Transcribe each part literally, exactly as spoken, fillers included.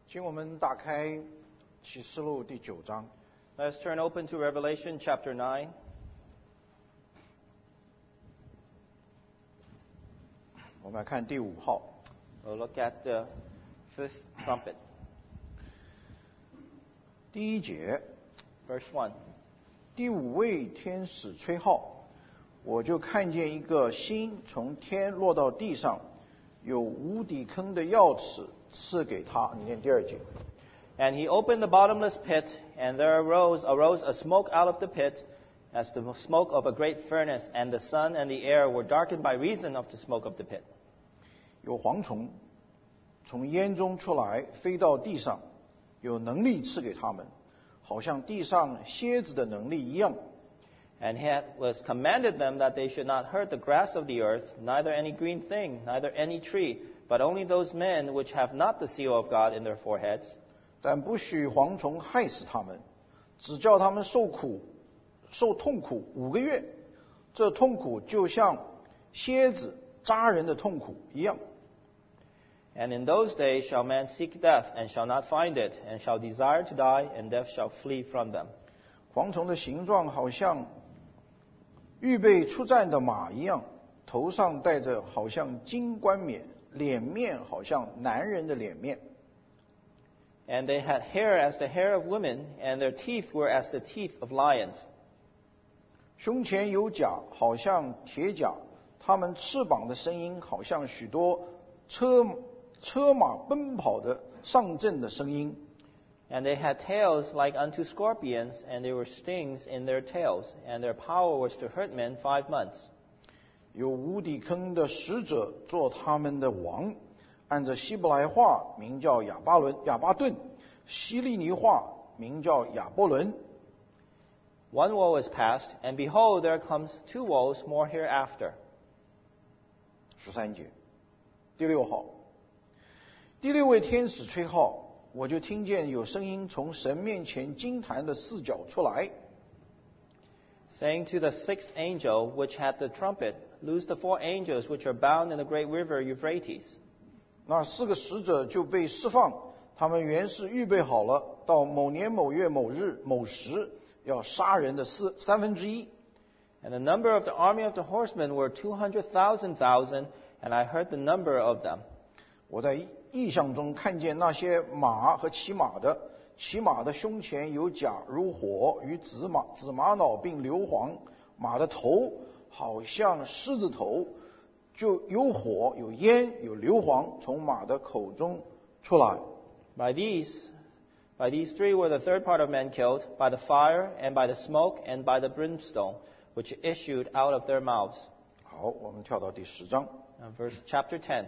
请我们打开启示录第九章。 Let's turn open to Revelation chapter nine. 我们来看第五号。 We'll look at the fifth trumpet. 第一节， Verse one. 第五位天使吹号，我就看见一个星从天落到地上，有无底坑的钥匙赐给他。你念第二节。 And he opened the bottomless pit, and there arose, arose a smoke out of the pit, as the smoke of a great furnace, and the sun and the air were darkened by reason of the smoke of the pit. 有蝗虫从烟中出来，飞到地上，有能力赐给他们，好像地上蝎子的能力一样。 And it was commanded them that they should not hurt the grass of the earth, neither any green thing, neither any tree, but only those men which have not the seal of God in their foreheads. 但不许蝗虫害死他们，只叫他们受苦、受痛苦五个月。这痛苦就像蝎子扎人的痛苦一样。 And in those days shall man seek death, and shall not find it, and shall desire to die, and death shall flee from them. 蝗虫的形状好像预备出战的马一样，头上戴着好像金冠冕，脸面好像男人的脸面。 And they had hair as the hair of women, and their teeth were as the teeth of lions. 胸前有甲，好像铁甲。他们翅膀的声音，好像许多车车马奔跑的上阵的声音。 And they had tails like unto scorpions, and there were stings in their tails, and their power was to hurt men five months. 有无底坑的使者做他们的王，按着希伯来话名叫亚巴伦、亚巴顿，希利尼话名叫亚波伦。 One woe is past, and behold, there comes two woes more hereafter. 十三节，第六号，第六位天使吹号。 我就听见有声音从神面前金坛的四角出来， saying to the sixth angel which had the trumpet, Loose the four angels which are bound in the great river Euphrates. 那四个使者就被释放，他们原是预备好了，到某年某月某日某时要杀人的四三分之一。 And the number of the army of the horsemen were two hundred thousand thousand, and I heard the number of them. 我在异象中看见那些马和骑马的，骑马的胸前有甲如火，与紫马紫玛瑙并硫磺，马的头好像狮子头，就有火有烟有硫磺从马的口中出来。 By these, by these three were the third part of men killed, by the fire, and by the smoke, and by the brimstone, which issued out of their mouths. 好，我们跳到第十章， Now, verse chapter ten,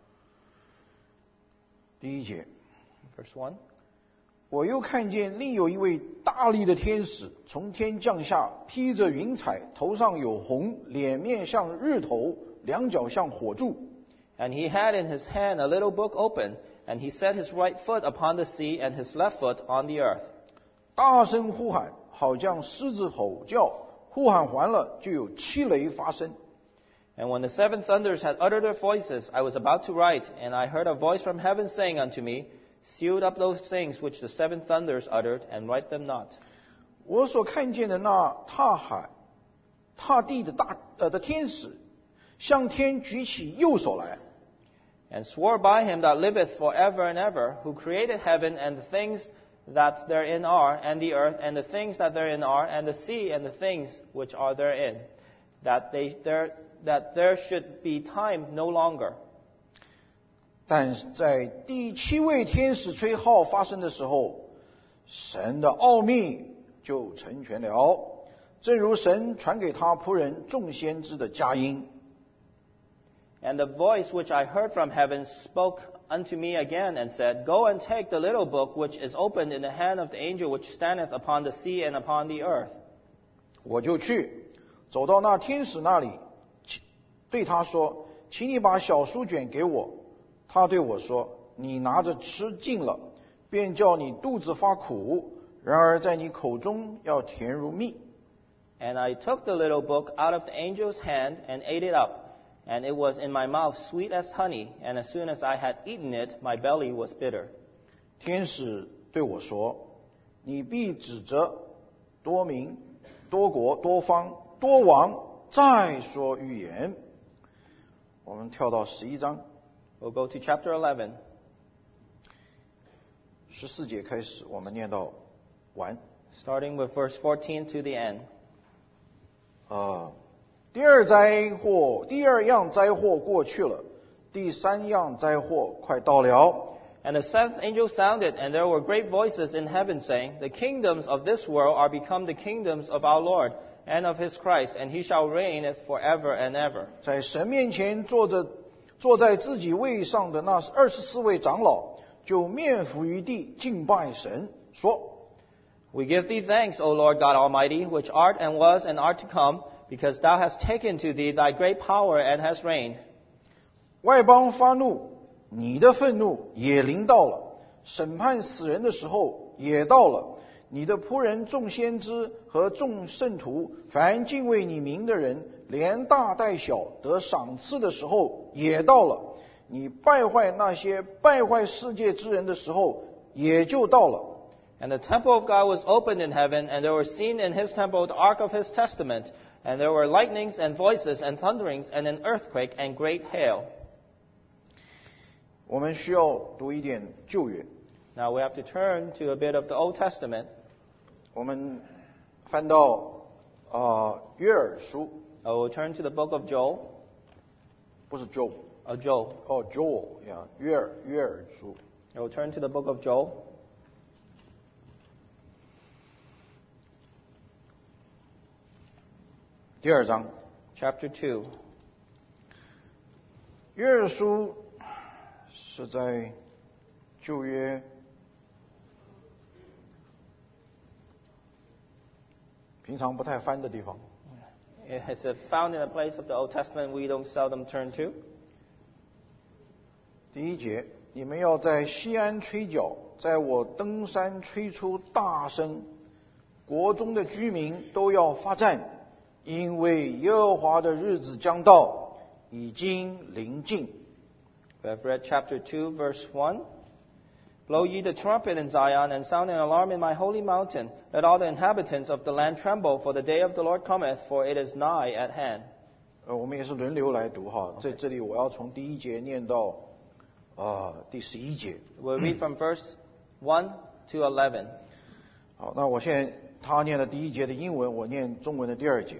第一节。 verse one. 我又看见另有一位大力的天使从天降下，披着云彩，头上有红，脸面像日头，两脚像火柱。 And he had in his hand a little book open, and he set his right foot upon the sea, and his left foot on the earth. 大声呼喊，好像狮子吼叫。呼喊完了，就有七雷发生。 And when the seven thunders had uttered their voices, I was about to write, and I heard a voice from heaven saying unto me, Sealed up those things which the seven thunders uttered, and write them not. 我所看见的那踏海、踏地的大呃的天使，向天举起右手来， And swore by him that liveth for ever and ever, who created heaven and the things that therein are, and the earth and the things that therein are, and the sea and the things which are therein, that they there that there should be time no longer. 但是在第七位天使吹号发生的时候，神的奥秘就成全了，正如神传给他仆人众先知的佳音。 And the voice which I heard from heaven spoke unto me again, and said, Go and take the little book which is opened in the hand of the angel which standeth upon the sea and upon the earth. 我就去，走到那天使那里，对他说：“请你把小书卷给我。”他对我说：“你拿着吃尽了，便叫你肚子发苦；然而在你口中要甜如蜜。” And I took the little book out of the angel's hand and ate it up. And it was in my mouth sweet as honey, and as soon as I had eaten it, my belly was bitter. 天使对我说：你必指着多民、多国、多方、多王再说预言。我们跳到十一章。 We'll go to chapter eleven. 十四节开始，我们念到完。 Starting with verse fourteen to the end. 啊，第二灾祸，第二样灾祸过去了，第三样灾祸快到了。 And the seventh angel sounded, and there were great voices in heaven saying, The kingdoms of this world are become the kingdoms of our Lord and of his Christ, and he shall reign forever and ever. 在神面前坐着坐在自己位上的那二十四位长老，就面伏于地敬拜神，说 ：We give thee thanks, O Lord God Almighty, which art and was and art to come, because thou hast taken to thee thy great power and hast reigned. 外邦发怒，你的愤怒也临到了，审判死人的时候也到了。你的仆人众先知和众圣徒，凡敬畏你名的人，连大带小得赏赐的时候也到了。你败坏那些败坏世界之人的时候也就到了。 And the temple of God was opened in heaven, and there were seen in his temple the ark of his testament, and there were lightnings and voices and thunderings and an earthquake and great hail. 我们需要读一点旧约。 Now we have to turn to a bit of the Old Testament. 我们翻到啊、呃、约珥书。 I will turn to the book of Joel. 不是 Joel。 哦 Joel。 哦 Joel 呀，约珥约珥书。 I will turn to the book of Joel. 第二章。 Chapter two. 约珥书是在旧约平常不太翻的地方。 It is found in a place of the Old Testament we don't seldom turn to. 第一节，你们要在西安吹角，在我登山吹出大声，国中的居民都要发战，因为耶和华的日子将到，已经临近。 We have read chapter two, verse one. Blow ye the trumpet in Zion, and sound an alarm in my holy mountain. Let all the inhabitants of the land tremble, for the day of the Lord cometh, for it is nigh at hand. 呃，我们也是轮流来读哈， 在这里我要从第一节念到啊、呃、第十一节。 We'll read from verse one to eleven. 好，那我现在他念的第一节的英文，我念中文的第二节。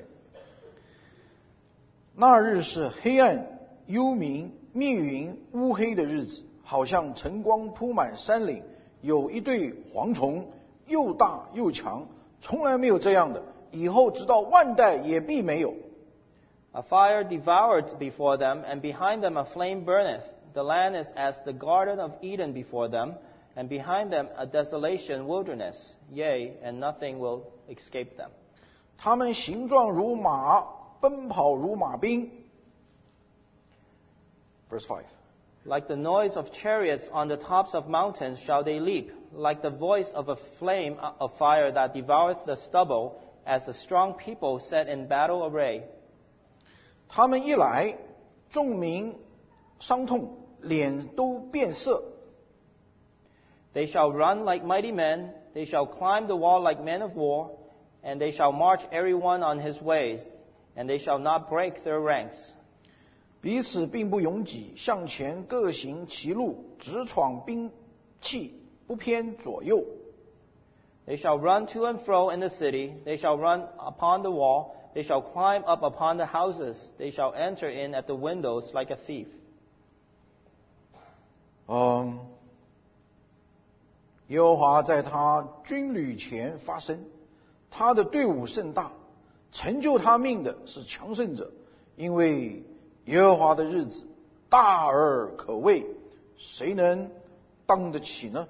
那日是黑暗、幽冥、密云、乌黑的日子。好像晨光铺满山岭，有一对蝗虫，又大又强，从来没有这样的，以后直到万代也必没有。 A fire devoured before them, and behind them a flame burneth. The land is as the garden of Eden before them, and behind them a desolation wilderness. Yea, and nothing will escape them. 他们形状如马，奔跑如马兵。Verse five. Like the noise of chariots on the tops of mountains shall they leap, like the voice of a flame of fire that devoureth the stubble, as a strong people set in battle array. 他们一来，众民伤痛，脸都变色。 They shall run like mighty men, they shall climb the wall like men of war, and they shall march every one on his ways, and they shall not break their ranks. 彼此并不拥挤，向前各行其路，直闯兵器，不偏左右。 They shall run to and fro in the city, they shall run upon the wall, they shall climb up upon the houses, they shall enter in at the windows like a thief. 嗯，耶和华在他军旅前发声，他的队伍甚大，成就他命的是强盛者，因为耶和华的日子大而可畏，谁能当得起呢？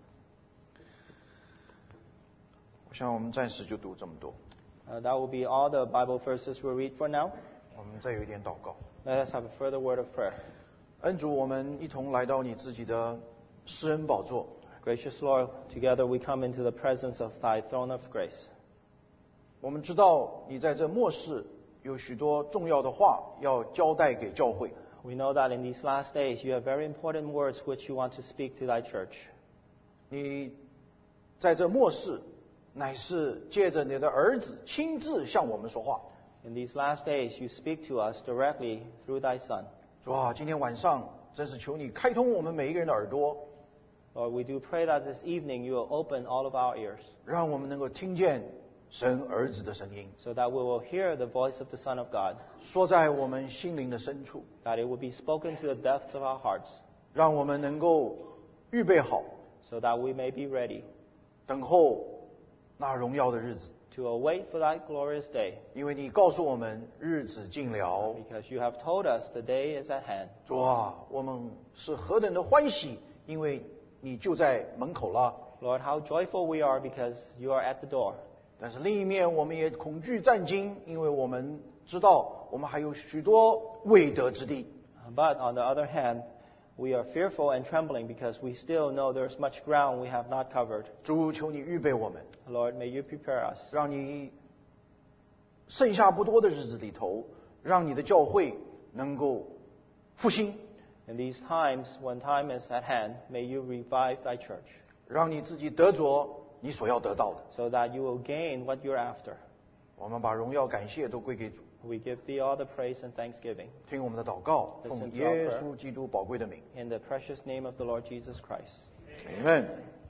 我想我们暂时就读这么多。 Uh, that will be all the Bible verses we'll read for now. 我们再有一点祷告。 Let us have a further word of prayer. 恩主，我们一同来到你自己的施恩宝座。 Gracious Lord, together we come into the presence of Thy throne of grace. 我们知道你在这末世有许多重要的话要交代给教会。 We know that in these last days you have very important words which you want to speak to Thy church. 你在这末世，乃是借着你的儿子亲自向我们说话。 In these last days, you speak to us directly through thy Son. 主啊，今天晚上真是求你开通我们每一个人的耳朵， Lord, we do pray that this evening you will open all of our ears, 让我们能够听见神儿子的声音， so that we will hear the voice of the Son of God, 说在我们心灵的深处， that it will be spoken to the depths of our hearts, 让我们能够预备好， so that we may be ready 等候那荣耀的日子。 to await for that glorious day, 因为你告诉我们日子近了， because you have told us the day is at hand. 主啊，我们是何等的欢喜，因为你就在门口了。 Lord, how joyful we are because you are at the door. 但是另一面，我们也恐惧战惊，因为我们知道我们还有许多未得之地。 But on the other hand, we are fearful and trembling because we still know there's much ground we have not covered. 主，求你预备我们， Lord, may you prepare us, 让你剩下不多的日子里头，让你的教会能够复兴， in these times when time is at hand, may you revive thy church, 让你自己得着你所要得到的。 so that you will gain what you're after. 我们把荣耀感谢都归给主。 We give thee all the praise and thanksgiving. 听我们的祷告，奉耶稣基督宝贵的名。 In the precious name of the Lord Jesus Christ. Amen。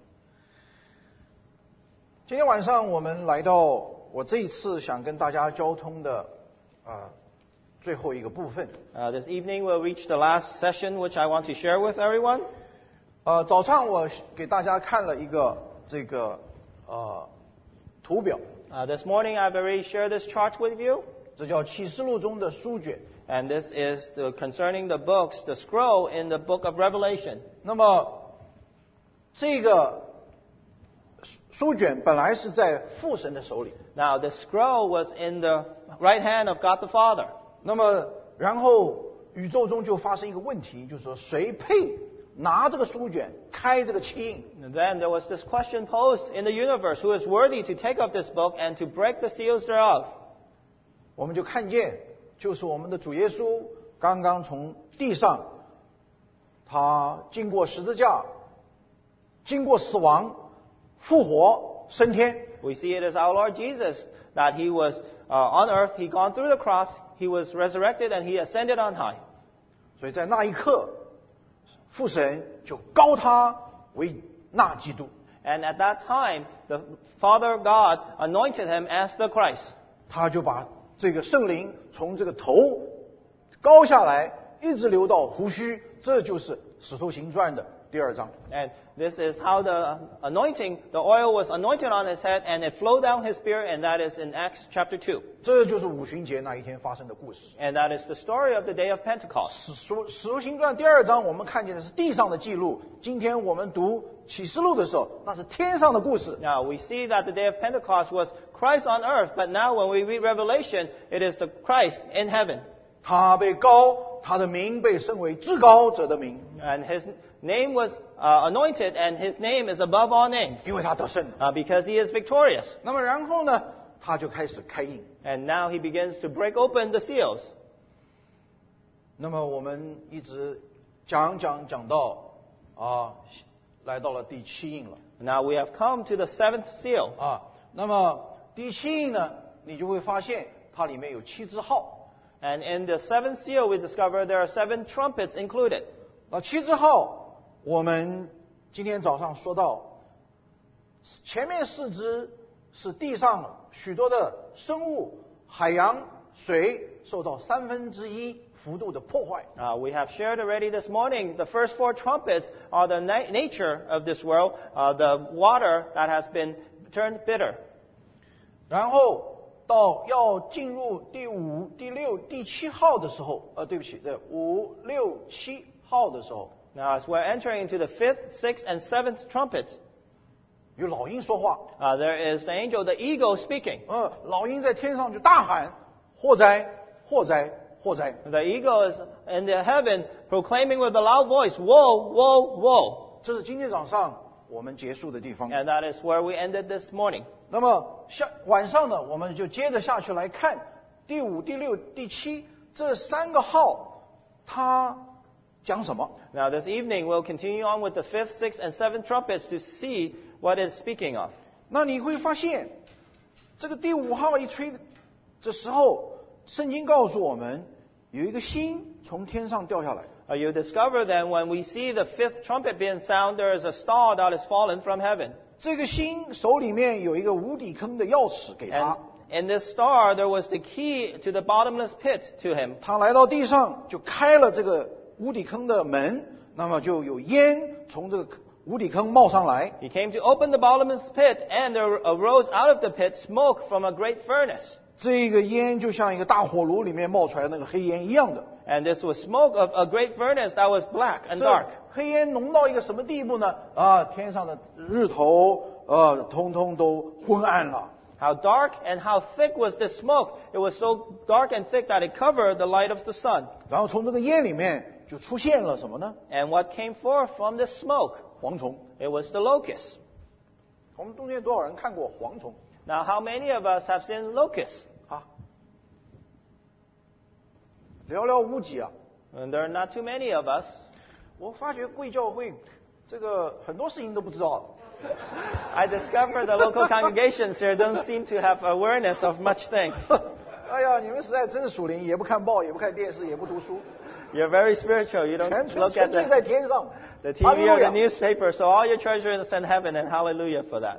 今天晚上我们来到我这一次想跟大家交通的啊、呃、最后一个部分。 Uh, this evening we'll reach the last session which I want to share with everyone. 呃，早上我给大家看了一个这个呃图表， Uh, this morning I've already shared this chart with you. 这叫启示录中的书卷。 And this is the, concerning the books, the scroll in the book of Revelation. 那么这个书卷本来是在父神的手里， Now, the scroll was in the right hand of God the Father. 那么然后宇宙中就发生一个问题，就是说谁配拿这个书卷开这个七印？ And then there was this question posed in the universe, who is worthy to take up this book and to break the seals thereof? 我们就看见，就是我们的主耶稣刚刚从地上，他经过十字架，经过死亡，复活升天。 We see it as our Lord Jesus, that he was uh, on earth, he gone through the cross, he was resurrected, and he ascended on high. 所以在那一刻，父神就膏他为那基督。 And at that time, the Father God anointed him as the Christ. 他就把这个圣灵从这个头高下来，一直流到胡须，这就是《使徒行传》的第二章。 And this is how the anointing, the oil was anointed on his head, and it flowed down his beard, and that is in Acts chapter two. 这就是五旬节那一天发生的故事。 And that is the story of the day of Pentecost. 使徒使徒行传第二章，我们看见的是地上的记录。今天我们读启示录的时候，那是天上的故事。 Now, we see that the day of Pentecost was Christ on earth, but now when we read Revelation, it is the Christ in heaven. 他被膏，他的名被升为至高者的名， And his name was uh, anointed, and his name is above all names, 因为他得胜了。 uh, because he is victorious. 那么然后呢，他就开始开印。 And now he begins to break open the seals. 那么我们一直讲讲讲到啊，来到了第七印了 Now we have come to the seventh seal. 啊。那么第七印呢，你就会发现它里面有七支号。 And in the seventh seal, we discover there are seven trumpets included. 那七支号，我们今天早上说到，前面四支是地上许多的生物、海洋、水受到三分之一幅度的破坏。 Uh, we have shared already this morning, the first four trumpets are the na- nature of this world, uh, the water that has been turned bitter. 然后到要进入第五、第六、第七号的时候，呃，对不起，这五六七号的时候， Now, as we're entering into the fifth, sixth, and seventh trumpets, 有老鹰说话， uh, there is the angel, the eagle, speaking. 呃，老鹰在天上就大喊：祸灾，祸灾，祸灾！ The eagle is in the heaven proclaiming with a loud voice, "Woe, woe, woe!" 这是今天早上我们结束的地方。 And that is where we ended this morning. 那么下晚上呢，我们就接着下去来看第五、第六、第七这三个号，它讲什么。 Now this evening we'll continue on with the fifth, sixth, and seventh trumpets to see what it's speaking of. 那你会发现，这个第五号一吹，这时候圣经告诉我们，有一个星从天上掉下来。 Uh, you discover then when we see the fifth trumpet being sound, there is a star that is fallen from heaven. 这个星手里面有一个无底坑的钥匙给他， And in this star there was the key to the bottomless pit to him. 他来到地上就开了这个无底坑的门，那么就有烟从这个无底坑冒上来。 He came to open the bottomless pit, and there arose out of the pit smoke from a great furnace. 这个烟就像一个大火炉里面冒出来那个黑烟一样的。 And this was smoke of a great furnace that was black and 这 dark. 黑烟浓到一个什么地步呢？啊，天上的日头呃，通通都昏暗了。 How dark and how thick was this smoke? It was so dark and thick that it covered the light of the sun. 然后从这个烟里面就出现了什么呢？ And what came forth from this smoke? 蝗虫。 It was the locust. 我们中间多少人看过蝗虫 Now, how many of us have seen locusts? 啊？寥寥无几啊！ And there are not too many of us. 我发觉贵教会这个很多事情都不知道。 I discovered the local congregations here don't seem to have awareness of much things. 哎呀，你们实在真是属灵，也不看报，也不看电视，也不读书， You're very spiritual. You 全 don't 纯 look 纯 at 粹在 the, 天上。 the T V or the 哈利路亚 newspaper. So all your treasure is in heaven, and hallelujah for that.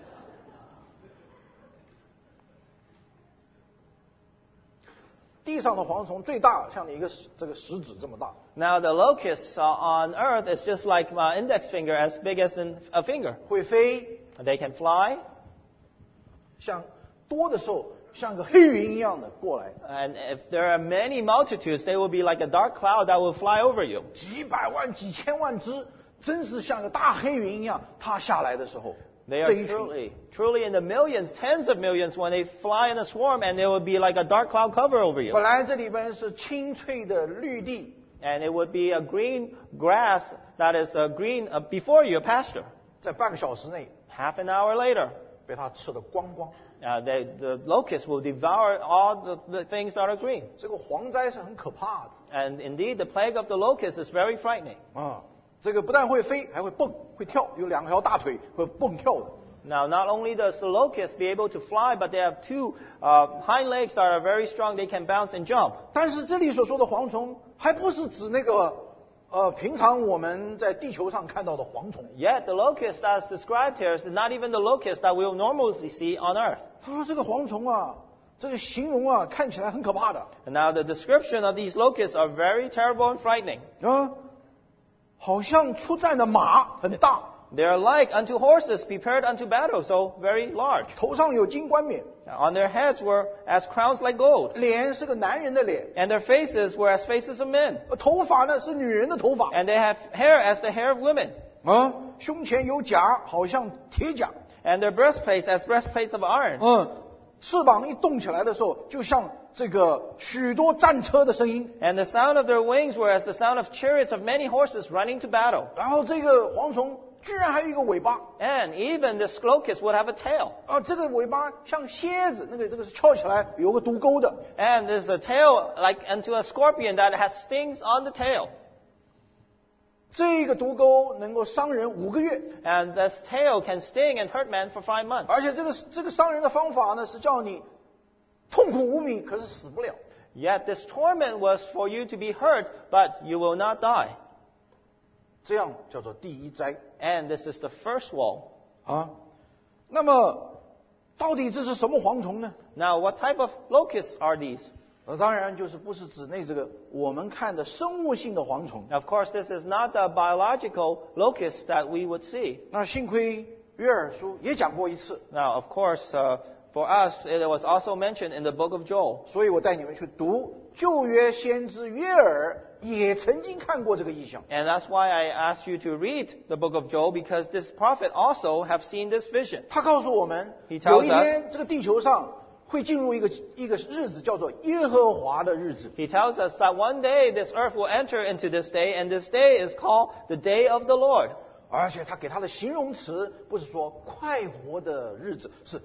地上的蝗虫最大，像你一个食这个食指这么大。 Now the locusts uh, on earth is just like my index finger, as big as in a finger. 会飞， They can fly, 像多的时候像个黑云一样的过来， and if there are many multitudes, they will be like a dark cloud that will fly over you. 几百万、几千万只，真是像个大黑云一样。它下来的时候， They 这 are 一群 truly, truly in the millions, tens of millions when they fly in a swarm, and they will be like a dark cloud cover over you. 本来这里边是青翠的绿地， And it would be a green grass that is uh, green uh, before you, a pasture. 在半个小时内 Half an hour later, 被它吃得光光。 uh, they, the locusts will devour all the, the things that are green. 这个蝗灾是很可怕的 And indeed, the plague of the locust is very frightening. 啊！这个不但会飞，还会蹦，会跳，有两条大腿会蹦跳的。 Now, not only does the locust be able to fly, but they have two uh, hind legs that are very strong. They can bounce and jump. 但是这里所说的蝗虫，还不是指那个呃平常我们在地球上看到的蝗虫。 Yet, the locust that's described here is not even the locust that we'll normally see on earth. 他说这个蝗虫啊，这个形容啊，看起来很可怕的 And now, the description of these locusts are very terrible and frightening. 啊，好像出战的马很大， They are like unto horses prepared unto battle, so very large. 头上有金冠冕， On their heads were as crowns like gold, 脸是个男人的脸， and their faces were as faces of men, 呃头发呢是女人的头发 and they have hair as the hair of women, 啊，胸前有甲，好像铁甲， and their breastplates as breastplates of iron. 嗯，翅膀一动起来的时候，就像这个许多战车的声音。 And the sound of their wings were as the sound of chariots of many horses running to battle. 然后这个蝗虫居然还有一个尾巴 And even this locust would have a tail. 啊，这个尾巴像蝎子，那个这个是翘起来有个毒钩的。 And there's a tail like unto a scorpion that has stings on the tail. 这个毒钩能够伤人五个月， And this tail can sting and hurt men for five months. 而且这个这个伤人的方法呢是叫你痛苦无比，可是死不了。 Yet this torment was for you to be hurt, but you will not die. 这样叫做第一灾 And this is the first woe. 啊。那么到底这是什么蝗虫呢？ Now, what type of locusts are these? 呃，当然就是不是指那这个我们看的生物性的蝗虫。 Of course, this is not the biological locust that we would see. 那幸亏约珥书也讲过一次， Now, of course, uh, for us, it was also mentioned in the book of Joel. 所以我带你们去读旧约先知约珥也曾经看过这个异象。 And that's why I asked you to read the book of Joel, because this prophet also have seen this vision. 他告诉我们， He tells 有一天这个地球上会进入一个一个日子，叫做耶和华的日子。 He tells us that one day this earth will enter into this day, and this day is called the day of the Lord. 而且他给他的形容词不是说快活的日子，是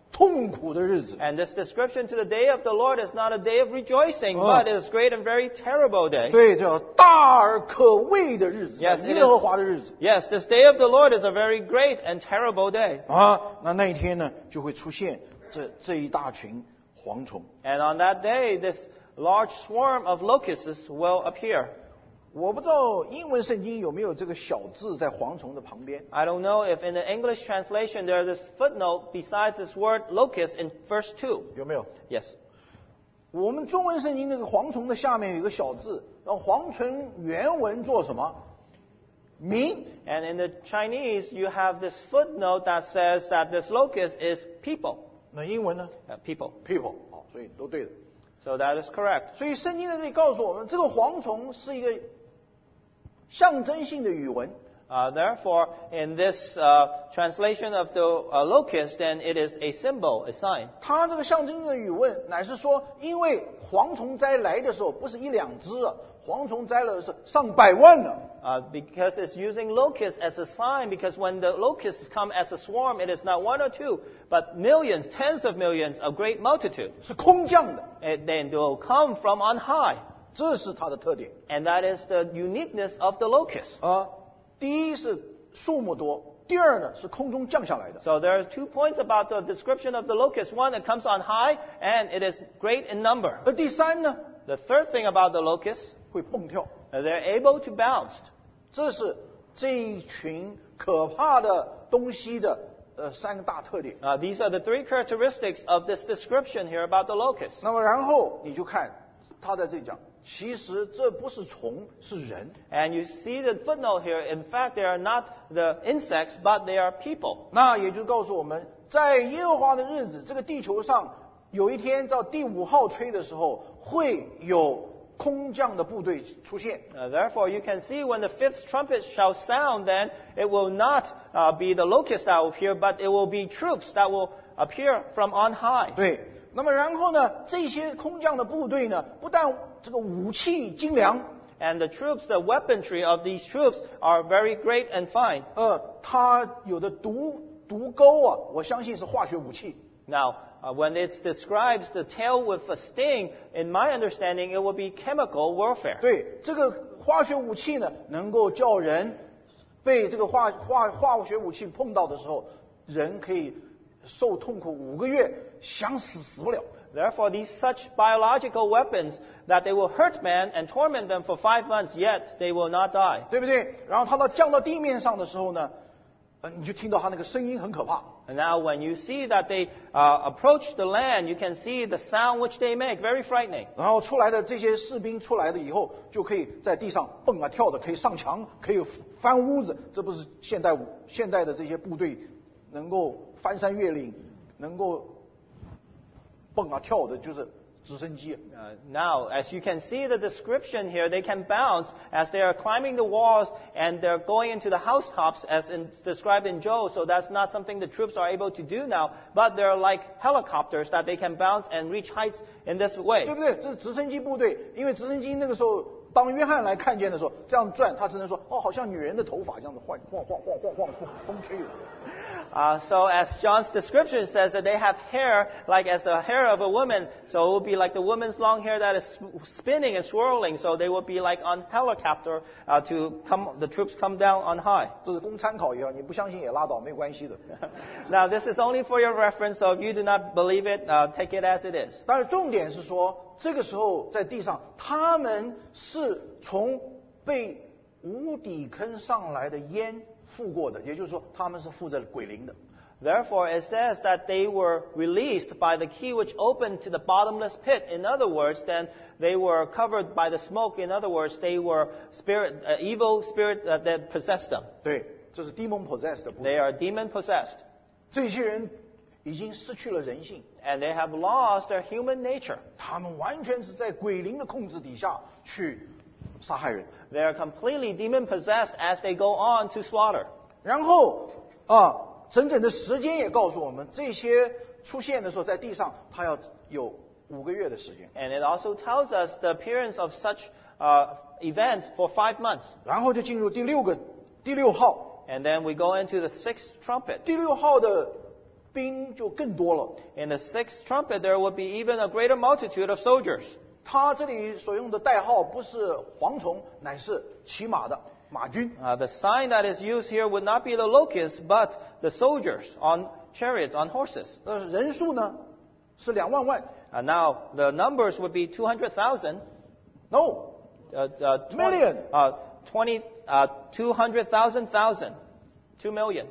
痛苦的日子。 And this description to the day of the Lord is not a day of rejoicing, Oh. but it is great and very terrible day. 对，叫大而可畏的日子， Yes, it 耶和华的日子 Yes, this day of the Lord is a very great and terrible day. 啊。那那一天呢，就会出现这这一大群蝗虫。 And on that day, this large swarm of locusts will appear. 我不知道英文圣经有没有这个小字在蝗虫的旁边。 I don't know if in the English translation there is this footnote besides this word locust in verse two. 有没有？ Yes. 我们中文圣经那个蝗虫的下面有个小字，然后蝗虫原文做什么？民。 And in the Chinese, you have this footnote that says that this locust is people. 那英文呢 Uh, people. ？people。好，所以都对的。 So that is correct. 所以圣经在这里告诉我们，这个蝗虫是一个象征性的语文。 Uh, therefore, in this uh, translation of the uh, locust, then it is a symbol, a sign. 它这个象征性的语问，乃是说，因为蝗虫灾来的时候，不是一两只啊，蝗虫灾了是上百万呢。 Uh, because it's using locust as a sign, because when the locusts come as a swarm, it is not one or two, but millions, tens of millions, a great multitude. 是空降的， And then they will come from on high. 这是它的特点 And that is the uniqueness of the locust. 啊。第一是数目多，第二呢是空中降下来的。 So there are two points about the description of the locust. One, it comes on high, and it is great in number. 而第三呢， The third thing about the locusts, 会蹦跳， uh, they're able to bounce. 这是这一群可怕的东西的呃三个大特点。 Uh, these are the three characteristics of this description here about the locusts. 那么然后你就看他在这里讲，其实这不是虫，是人。 And you see the footnote here. In fact, they are not the insects, but they are people. 那也就告诉我们，在耶和华的日子，这个地球上有一天到第五号吹的时候，会有空降的部队出现。 Uh, therefore, you can see when the fifth trumpet shall sound, then it will not uh, be the locusts that will appear, but it will be troops that will appear from on high. 对，那么然后呢，这些空降的部队呢，不但这个武器精良， And the troops, the weaponry of these troops are very great and fine. 呃，它有的毒毒钩啊，我相信是化学武器。 Now, uh, when it describes the tail with a sting, in my understanding, it will be chemical warfare. 对，这个化学武器呢，能够叫人被这个化化化学武器碰到的时候，人可以受痛苦五个月，想死死不了。 Therefore, these such biological weapons that they will hurt man and torment them for five months, yet they will not die. 对不对？然后它到降到地面上的时候呢，呃，你就听到它那个声音很可怕。 And now, when you see that they uh, approach the land, you can see the sound which they make, very frightening. 然后出来的这些士兵出来的以后，就可以在地上蹦啊跳的，可以上墙，可以翻屋子。这不是现代现代的这些部队能够翻山越岭，能够蹦啊跳的，就是直升机。 Uh, now, as you can see the description here, they can bounce as they are climbing the walls and they're going into the housetops as in, described in Joel. So that's not something the troops are able to do now, but they're like helicopters that they can bounce and reach heights in this 对 way. 不对？这是直升机部队，因为直升机那个时候，当约翰来看见的时候，这样转，他只能说，哦，好像女人的头发这样子晃晃晃晃晃晃，风风吹的。 Uh, so as John's description says that they have hair like as the hair of a woman, so it will be like the woman's long hair that is spinning and swirling. So they will be like on helicopter uh, to come, the troops come down on high. 这是供参考一下，你不相信也拉倒，没关系的。 Now this is only for your reference, so if you do not believe it, uh, take it as it is. 但是重点是说，这个时候在地上，他们是从被无底坑上来的烟附过的，也就是说，他们是附着鬼灵的。 Therefore, it says that they were released by the key which opened to the bottomless pit. In other words, then they were covered by the smoke. In other words, they were spirit, uh, evil spirit uh, that possessed them. 对，这是 demon possessed 的部分。 They are demon possessed, 这些人已经失去了人性， and they have lost their human nature. 他们完全是在鬼灵的控制底下去杀害人。 They are completely demon possessed as they go on to slaughter. 然后啊，整整的时间也告诉我们，这些出现的时候，在地上，他要有五个月的时间。 And it also tells us the appearance of such uh, events for five months. 然后就进入第六个第六号， And then we go into the sixth trumpet. 第六号的兵就更多了。 In the sixth trumpet, there will be even a greater multitude of soldiers. 他这里所用的代号不是蝗虫，乃是骑马的马军。 Uh, the sign that is used here would not be the locusts, but the soldiers on chariots, on horses. 呃，人数呢是两万万。 And now the numbers would be two hundred thousand. No, Uh, uh, twenty, Million. Uh, twenty, uh, two hundred thousand thousand. Two million.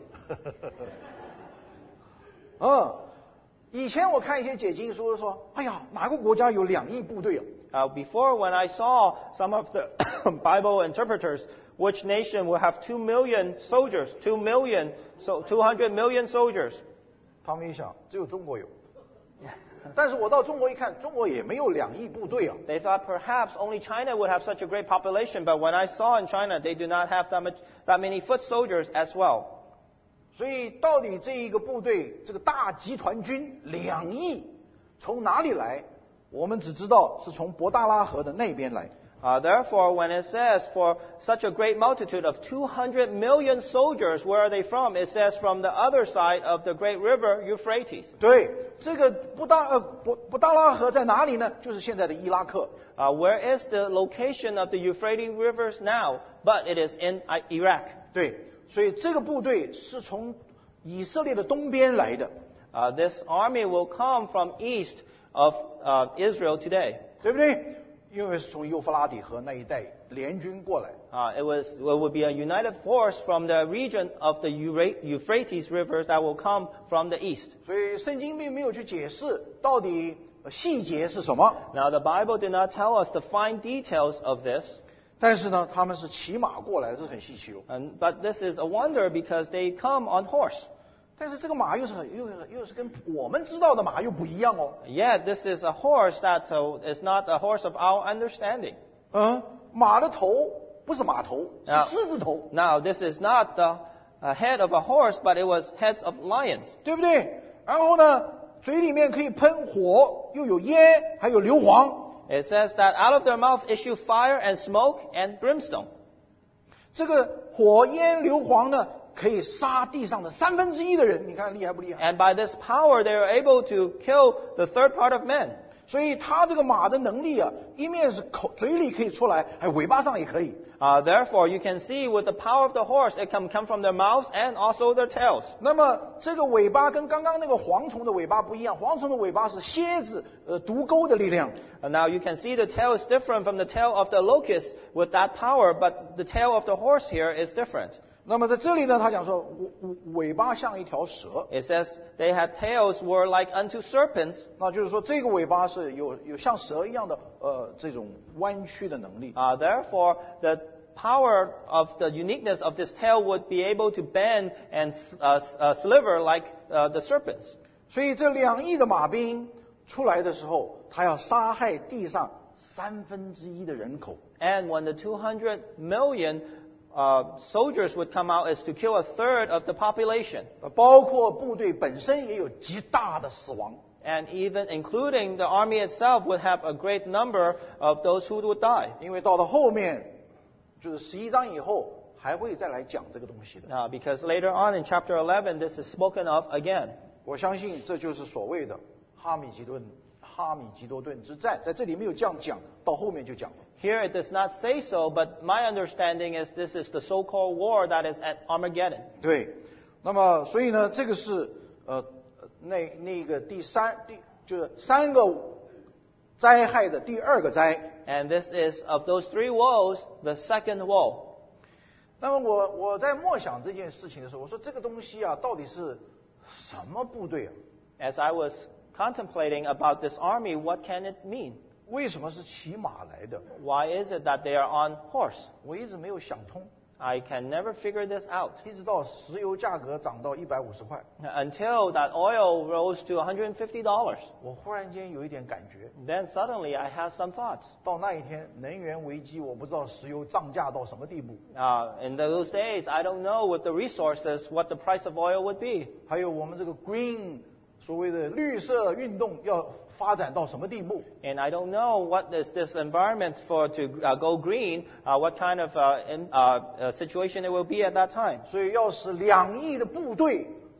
嗯，以前我看一些解经书说，哎呀，哪个国家有两亿部队啊？ Uh, before, when I saw some of the Bible interpreters, which nation will have two million soldiers, two million, so two hundred million soldiers? 他们一想，只有中国有。但是我到中国一看，中国也没有两亿部队啊。 They thought perhaps only China would have such a great population, but when I saw in China, they do not have that much, that many foot soldiers as well. 所以到底这一个部队，这个大集团军两亿从哪里来？我们只知道是从伯大拉河的那边来。 Uh, therefore, when it says for such a great multitude of two hundred million soldiers, where are they from? It says from the other side of the great river Euphrates. 对，这个布大呃伯伯大拉河在哪里呢？就是现在的伊拉克。 Uh, where is the location of the Euphrates rivers now? But it is in uh, Iraq. 对，所以这个部队是从以色列的东边来的， Uh, this army will come from east of uh, Israel today. 对不对？因为是从幼发拉底河那一带联军过来。 Uh, it was it would be a united force from the region of the Euphrate- Euphrates rivers that will come from the east. 所以圣经并没有去解释到底呃细节是什么， Now the Bible did not tell us the fine details of this, 但是呢，他们是骑马过来，这是很稀奇哦。 and, but this is a wonder because they come on horse. 但是这个马又是很又又是跟我们知道的马又不一样哦。 Yet this is a horse that uh, is not a horse of our understanding. 嗯，马的头不是马头，是 Now- 狮子头， Now this is not the uh, head of a horse, but it was heads of lions. 对不对？然后呢，嘴里面可以喷火，又有烟，还有硫磺。 It says that out of their mouth issue fire and smoke and brimstone. 这个火焰硫磺呢，可以杀地上的三分之一的人，你看厉害不厉害？ And by this power, they are able to kill the third part of men. 所以他这个马的能力啊，一面是口嘴里可以出来，还尾巴上也可以。 Uh, therefore, you can see with the power of the horse, it can come from their mouths and also their tails. 那么这个尾巴跟刚刚那个蝗虫的尾巴不一样，蝗虫的尾巴是蝎子呃毒钩的力量， And now you can see the tail is different from the tail of the locust with that power, but the tail of the horse here is different. 那么在这里呢，他讲说尾尾巴像一条蛇， It says they had tails were like unto serpents. 那就是说这个尾巴是有有像蛇一样的呃这种弯曲的能力。 Uh, therefore, the power of the uniqueness of this tail would be able to bend and uh, uh, sliver like uh, the serpents. 所以这两亿的马兵出来的时候，他要杀害地上三分之一的人口。 And when the two hundred million uh, soldiers would come out, is to kill a third of the population. 呃包括部队本身也有极大的死亡。 And even including the army itself would have a great number of those who would die. 因为到了后面，就是十一章以后，还会再来讲这个东西的。 Uh, because later on in chapter eleven, this is spoken of again. 我相信这就是所谓的哈米吉顿哈米吉多顿之战，在这里没有这样讲，到后面就讲了。 Here it does not say so, but my understanding is this is the so-called war that is at Armageddon. 对，那么所以呢，这个是呃那那个第三第就是三个灾害的第二个灾。 And this is, of those three woes, the second woe. 那么我我在默想这件事情的时候，我说这个东西啊，到底是什么部队啊？ As I was contemplating about this army, what can it mean? 为什么是骑马来的？ Why is it that they are on horse? 我一直没有想通， I can never figure this out 一直到石油价格涨到一百五十块， until that oil rose to one hundred fifty dollars. 我忽然间有一点感觉， Then suddenly I have some thoughts. 到那一天能源危机，我不知道石油涨价到什么地步， Uh, in those days, I don't know with the resources what the price of oil would be. 还有我们这个 green 所谓的绿色运动要发展到什么地步？ And I don't know what is this environment for to uh, go green, uh, what kind of uh, in, uh, uh, situation it will be at that time. 所以要使两亿的部队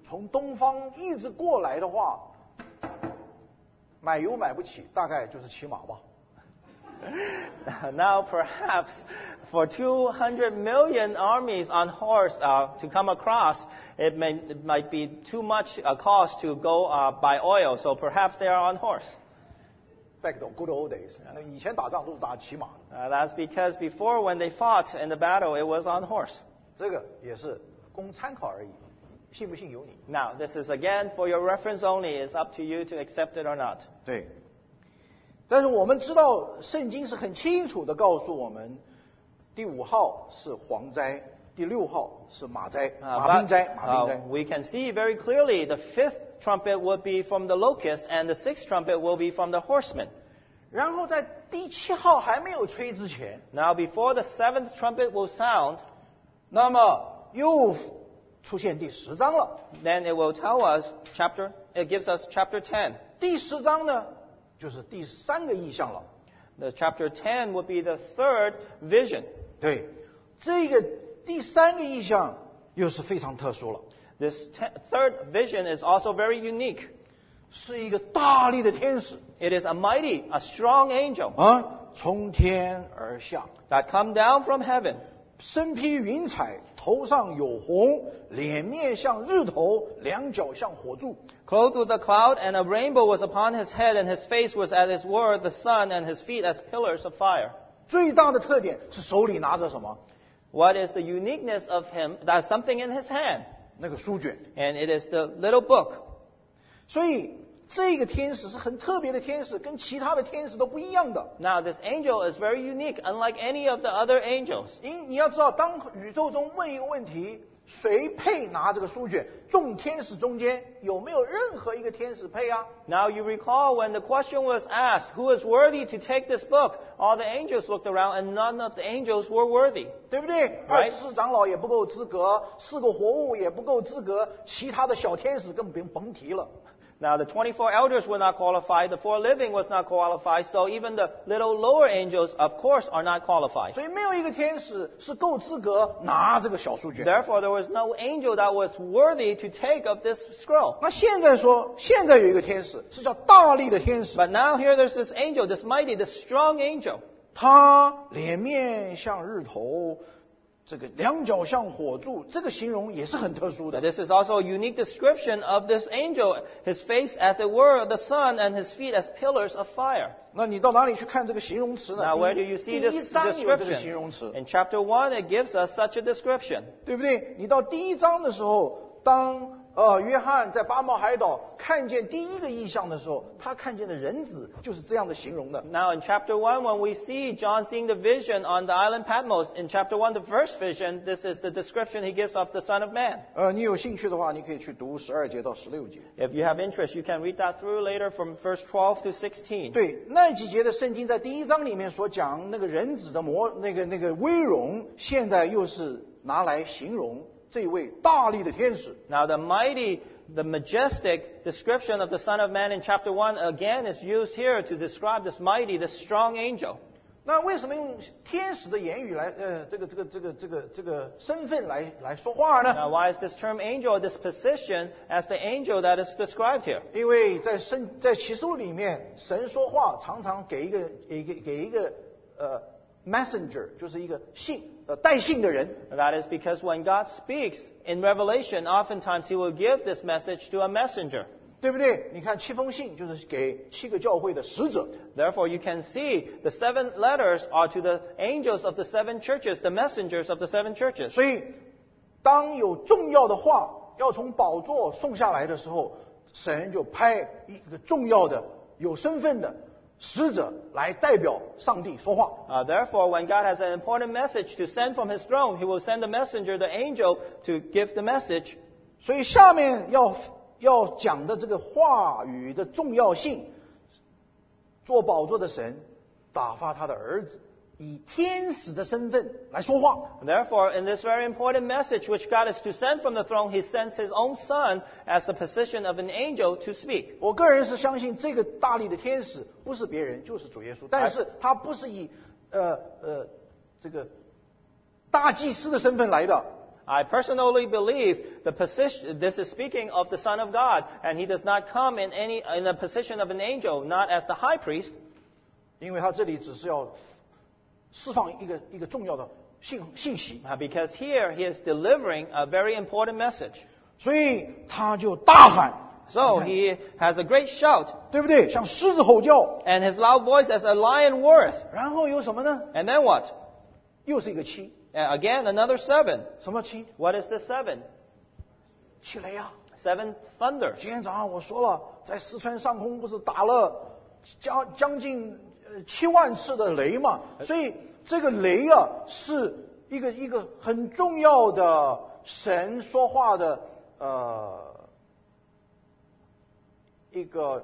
从东方一直过来的话，买油买不起，大概就是骑马吧。 Now perhaps for two hundred million armies on horse uh, to come across, it, may, it might be too much uh, cost to go uh, by oil, so perhaps they are on horse. Back to good old days. 那以前打仗都是打骑马的。 Uh, that's because before when they fought in the battle, it was on horse. 这个也是供参考而已，信不信由你。 Now, this is again for your reference only. It's up to you to accept it or not. 对。但是我们知道，圣经是很清楚的告诉我们，第五号是蝗灾，第六号是马灾， Uh, 马兵灾， but, 马兵灾。 uh, we can see very clearly the fifth trumpet will be from the locust, and the sixth trumpet will be from the horsemen. 然后在第七号还没有吹之前， Now, before the seventh trumpet will sound, 那么又出现第十章了。 then it will tell us chapter. It gives us chapter ten. 第十章呢，就是第三个意象了。 The chapter ten would be the third vision. 对，这个第三个意象又是非常特殊了， This te- third vision is also very unique. 是一个大力的天使 It is a mighty, a strong angel 啊，从天而下， that come down from heaven, 身披云彩，头上有红，脸面像日头，两脚像火柱。 clothed with a cloud, and a rainbow was upon his head, and his face was as it were the sun, and his feet as pillars of fire. 最大的特点是手里拿着什么？ What is the uniqueness of him? There's something in his hand, 那个书卷。 and it is the little book. 所以这个天使是很特别的天使，跟其他的天使都不一样的。 Now, this angel is very unique, unlike any of the other angels. 因你要知道，当宇宙中问一个问题，谁配拿这个书卷？众天使中间有没有任何一个天使配啊？ Now, you recall when the question was asked, who is worthy to take this book? All the angels looked around, and none of the angels were worthy. 对不对？二十四长老也不够资格，四个活物也不够资格，其他的小天使更甭甭提了。 Now, the twenty-four elders were not qualified, the four living was not qualified, so even the little lower angels, of course, are not qualified. 所以没有一个天使是够资格拿这个小书卷。 Therefore, there was no angel that was worthy to take of this scroll. 那现在说，现在有一个天使是叫大力的天使， But now here there's this angel, this mighty, this strong angel. 他脸面像日头，这个两脚像火柱，这个形容也是很特殊的。 This is also a unique description of this angel, his face as it were the sun, and his feet as pillars of fire. 那你到哪里去看这个形容词呢？ Now, where do 第 you 一 see 第 this 一章有这个形 description? 容词， In chapter one, it gives us such a description. 对不对？你到第一章的时候，当呃约翰在巴莫海岛看见第一个异象的时候，他看见的人子就是这样的形容的。 Now, in chapter one, when we see John seeing the vision on the island Patmos, in chapter one, the first vision, this is the description he gives of the Son of Man. 呃，你有兴趣的话，你可以去读十二节到十六节。 If you have interest, you can read that through later from verse twelve to sixteen. 对，那几节的圣经在第一章里面所讲那个人子的模那个那个威荣，现在又是拿来形容这位大力的天使。 Now, the mighty, the majestic description of the Son of Man in chapter one again is used here to describe this mighty, this strong angel. 那为什么用天使的言语来呃这个这个这个这个这个身份来来说话呢？ Now, why is this term angel, this position, as the angel that is described here? 因为在圣在启示录里面，神说话常常给一个给一个给一个呃 messenger， 就是一个信呃带信的人。 That is because when God speaks in Revelation, oftentimes He will give this message to a messenger. 对不对？你看七封信就是给七个教会的使者， Therefore, you can see the seven letters are to the angels of the seven churches, the messengers of the seven churches. 所以当有重要的话要从宝座送下来的时候，神就派一个重要的有身份的使者来代表上帝说话。 Uh, therefore, when God has an important message to send from His throne, He will send the messenger, the angel, to give the message. 所以下面要要讲的这个话语的重要性，做宝座的神打发他的儿子，以天使的身份来说话。 Therefore, in this very important message which God is to send from the throne, He sends His own Son as the position of an angel to speak. 我个人是相信这个大力的天使不是别人，就是主耶稣，但是他不是以呃呃这个大祭司的身份来的。 I personally believe the position, this is speaking of the Son of God, and he does not come in any in the position of an angel, not as the high priest. 因为他这里只是要释放一个一个重要的信信息， Uh, because here he is delivering a very important message. 所以他就大喊， So he has a great shout, 对不对？像狮子吼叫， and his loud voice as a lion roareth. 然后有什么呢？ And then what? 又是一个七， Uh, again, another seven. 什么七？ What is the seven? 七雷啊！ Seven thunders. 今天早上我说了，在四川上空不是打了将将近呃七万次的雷嘛？所以这个雷啊，是一个一个很重要的神说话的呃一个。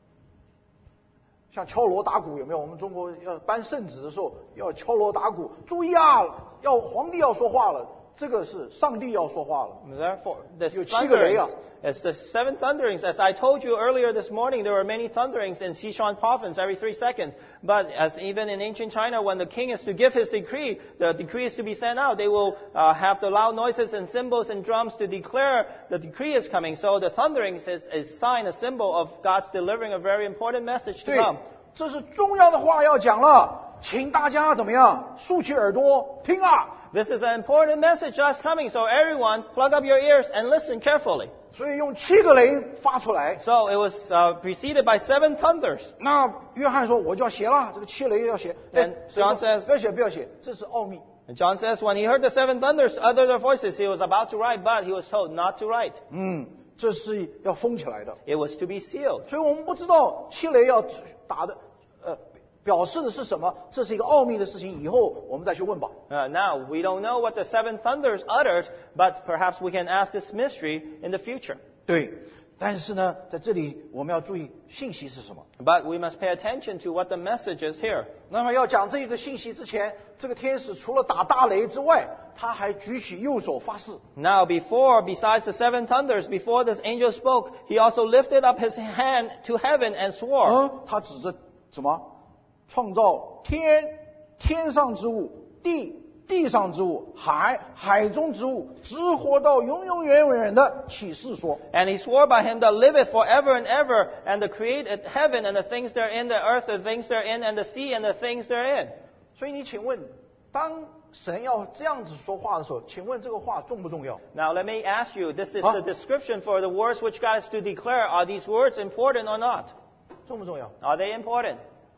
像敲锣打鼓有没有？我们中国要颁圣旨的时候要敲锣打鼓，注意啊，要皇帝要说话了，这个是上帝要说话了。 Therefore, the 有七个雷啊。 thunderings, it's the seven thunderings. As I told you earlier this morning, there were many thunderings in Sichuan province every three seconds. But as even in ancient China, when the king is to give his decree, the decree is to be sent out, they will uh, have the loud noises and cymbals and drums to declare the decree is coming. So the thunderings is a sign, a symbol of God's delivering a very important message to 对 come.， 这是重要的话要讲了，请大家怎么样？竖起耳朵听啊！ This is an important message that's coming. So everyone, plug up your ears and listen carefully. 所以用七个雷发出来。 So it was uh, preceded by seven thunders. 那约翰说：“我就要写了，这个七雷要写。” And 哎 John 谁说 says- 不要写，不要写，这是奥秘。 And John says when he heard the seven thunders, other their voices, he was about to write, but he was told not to write. 嗯，这是要封起来的。 It was to be sealed. 所以我们不知道七雷要打的，呃，表示的是什么，这是一个奥秘的事情。以后我们再去问吧。 Uh, now, we don't know what the seven thunders uttered, but perhaps we can ask this mystery in the future. 对，但是呢，在这里我们要注意信息是什么。 But we must pay attention to what the message is here. 那么要讲这个信息之前，这个天使除了打大雷之外，他还举起右手发誓。 Now, before, besides the seven thunders, before this angel spoke, he also lifted up his hand to heaven and swore. 嗯，他指着什么？创造天，天上之物；地，地上之物；海，海中之物，直活到永永远远的启示说。 And he swore by him that liveth forever and ever, and the created heaven and the things therein, the earth, the things therein, and the sea and the things therein. 所以你请问，当神要这样子说话的时候，请问这个话重不重要？ Now let me ask you, this is Huh? the description for the words which God is to declare. Are these words important or not? 重不重要？ Are they important?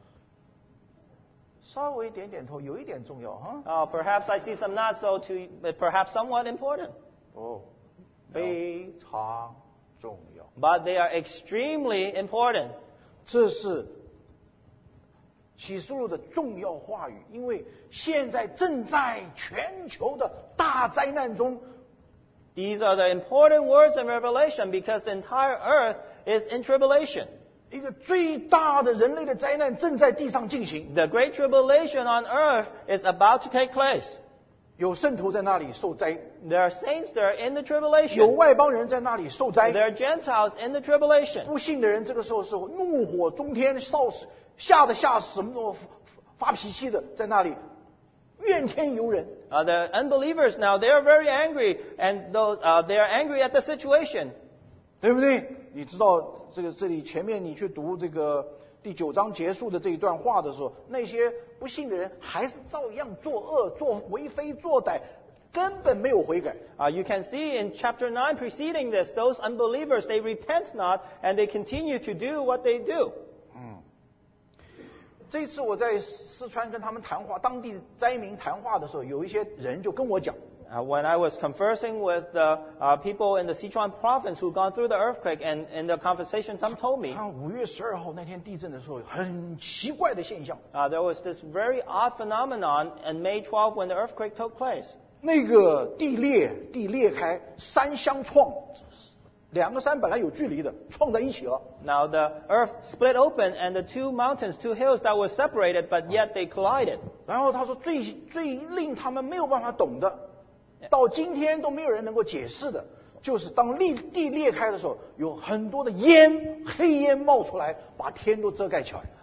稍微点点头，有一点重要哈。 Oh, perhaps I see some not so to, but perhaps somewhat important. 哦，非常重要。 But they are extremely important. 这是启示录的重要话语，因为现在正在全球的大灾难中。 These are the important words in Revelation because the entire earth is in tribulation. 一个最大的人类的灾难正在地上进行， The great tribulation on earth is about to take place. 有圣徒在那里受灾， There are saints there in the 有 tribulation. 外邦人在那里受灾。 There are Gentiles in the tribulation. 不信的人这个时候是怒火中天，烧死，吓得吓死，什么都发脾气的，在那里怨天尤人。 Uh, the unbelievers now, they are very angry, and those uh, they are angry at the situation. 对不对？你知道这个这里前面你去读这个第九章结束的这一段话的时候，那些不信的人还是照样作恶、做为非作歹，根本没有悔改。 Uh, you can see in chapter nine preceding this, those unbelievers, they repent not, and they continue to do what they do. 嗯，这次我在四川跟他们谈话，当地灾民谈话的时候，有一些人就跟我讲。 Uh, when I was conversing with the uh, people in the Sichuan province who'd gone through the earthquake, and in the conversation, some told me 看五月十二号那天地震的时候，很奇怪的现象， uh, there was this very odd phenomenon on May twelfth when the earthquake took place. 那个地裂，地裂开，山相撞，两个山本来有距离的，撞在一起了。 Now the earth split open, and the two mountains, two hills that were separated, but yet they collided. 然后他说最最令他们没有办法懂的，到今天都没有人能够解释的，就是当地地裂开的时候，有很多的烟，黑烟冒出来，把天都遮盖起来。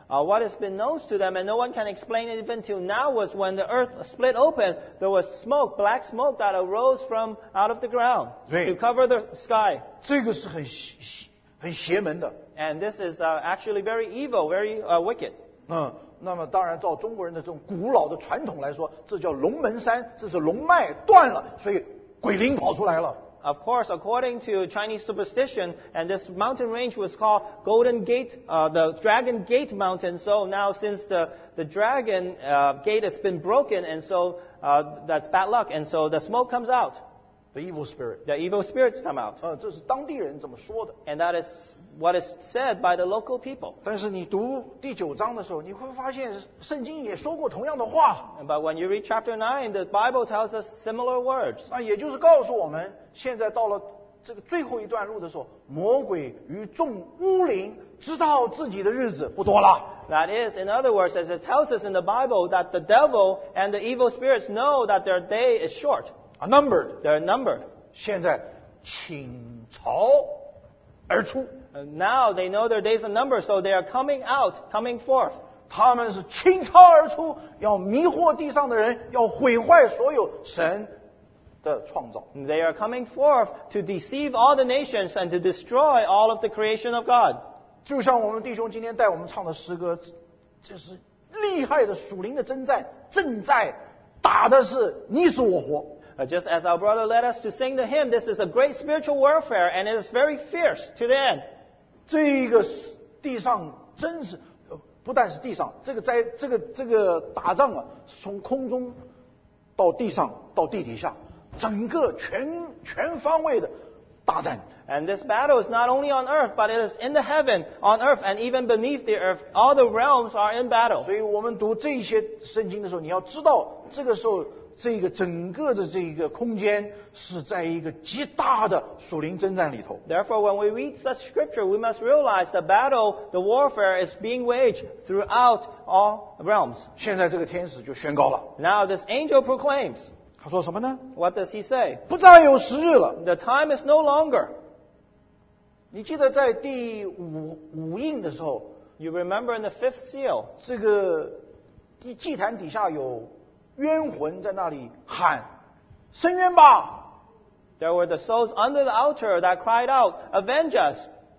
Uh, what has been known to them, and no one can explain it even till now, was when the earth split open, there was smoke, black smoke that arose from out of the ground to cover the sky. 这个是很很邪门的。 And this is uh, actually very evil, very uh, wicked. 嗯，那么当然照中国人的这种古老的传统来说，这叫龙门山，这是龙脉断了，所以鬼灵跑出来了。 Of course, according to Chinese superstition, and this mountain range was called Golden Gate, uh, the Dragon Gate Mountain. So now, since the the Dragon uh, Gate has been broken, and so uh, that's bad luck, and so the smoke comes out. The evil spirit. The evil spirits come out. 呃，这是当地人这么说的。 And that is what is said by the local people. 但是你读第九章的时候，你会发现圣经也说过同样的话。 But when you read chapter nine, the Bible tells us similar words. 那也就是告诉我们，现在到了这个最后一段路的时候，魔鬼与众巫灵知道自己的日子不多了。 That is, in other words, as it tells us in the Bible, that the devil and the evil spirits know that their day is short. Are numbered. They're numbered. 现在倾巢而出， And now they know their days are numbered, so they are coming out, coming forth. 他们是倾巢而出，要迷惑地上的人，要毁坏所有神的创造。 They are coming forth to deceive all the nations and to destroy all of the creation of God. 就像我们弟兄今天带我们唱的诗歌，这是厉害的属灵的征战，正在打的是你死我活。 Uh, just as our brother led us to sing the hymn, this is a great spiritual warfare, and it is very fierce to the end. 这个地上真是，呃不但是地上，这个在这个这个打仗啊，从空中到地上到地底下，整个全全方位的大战。 And this battle is not only on earth, but it is in the heaven, on earth, and even beneath the earth. All the realms are in battle. 所以我们读这些圣经的时候，你要知道，这个时候这个整个的这个空间是在一个极大的属灵征战里头。 Therefore, when we read such scripture, we must realize the battle, the warfare is being waged throughout all realms. 现在这个天使就宣告了， Now, this angel proclaims. 他说什么呢？ What does he say? 不再有时日了。 The time is no longer. 你记得在第五五印的时候， You remember in the fifth seal, 这个祭祭坛底下有冤魂在那里喊：“伸冤吧 there were the souls under the altar that cried out, Avenge us!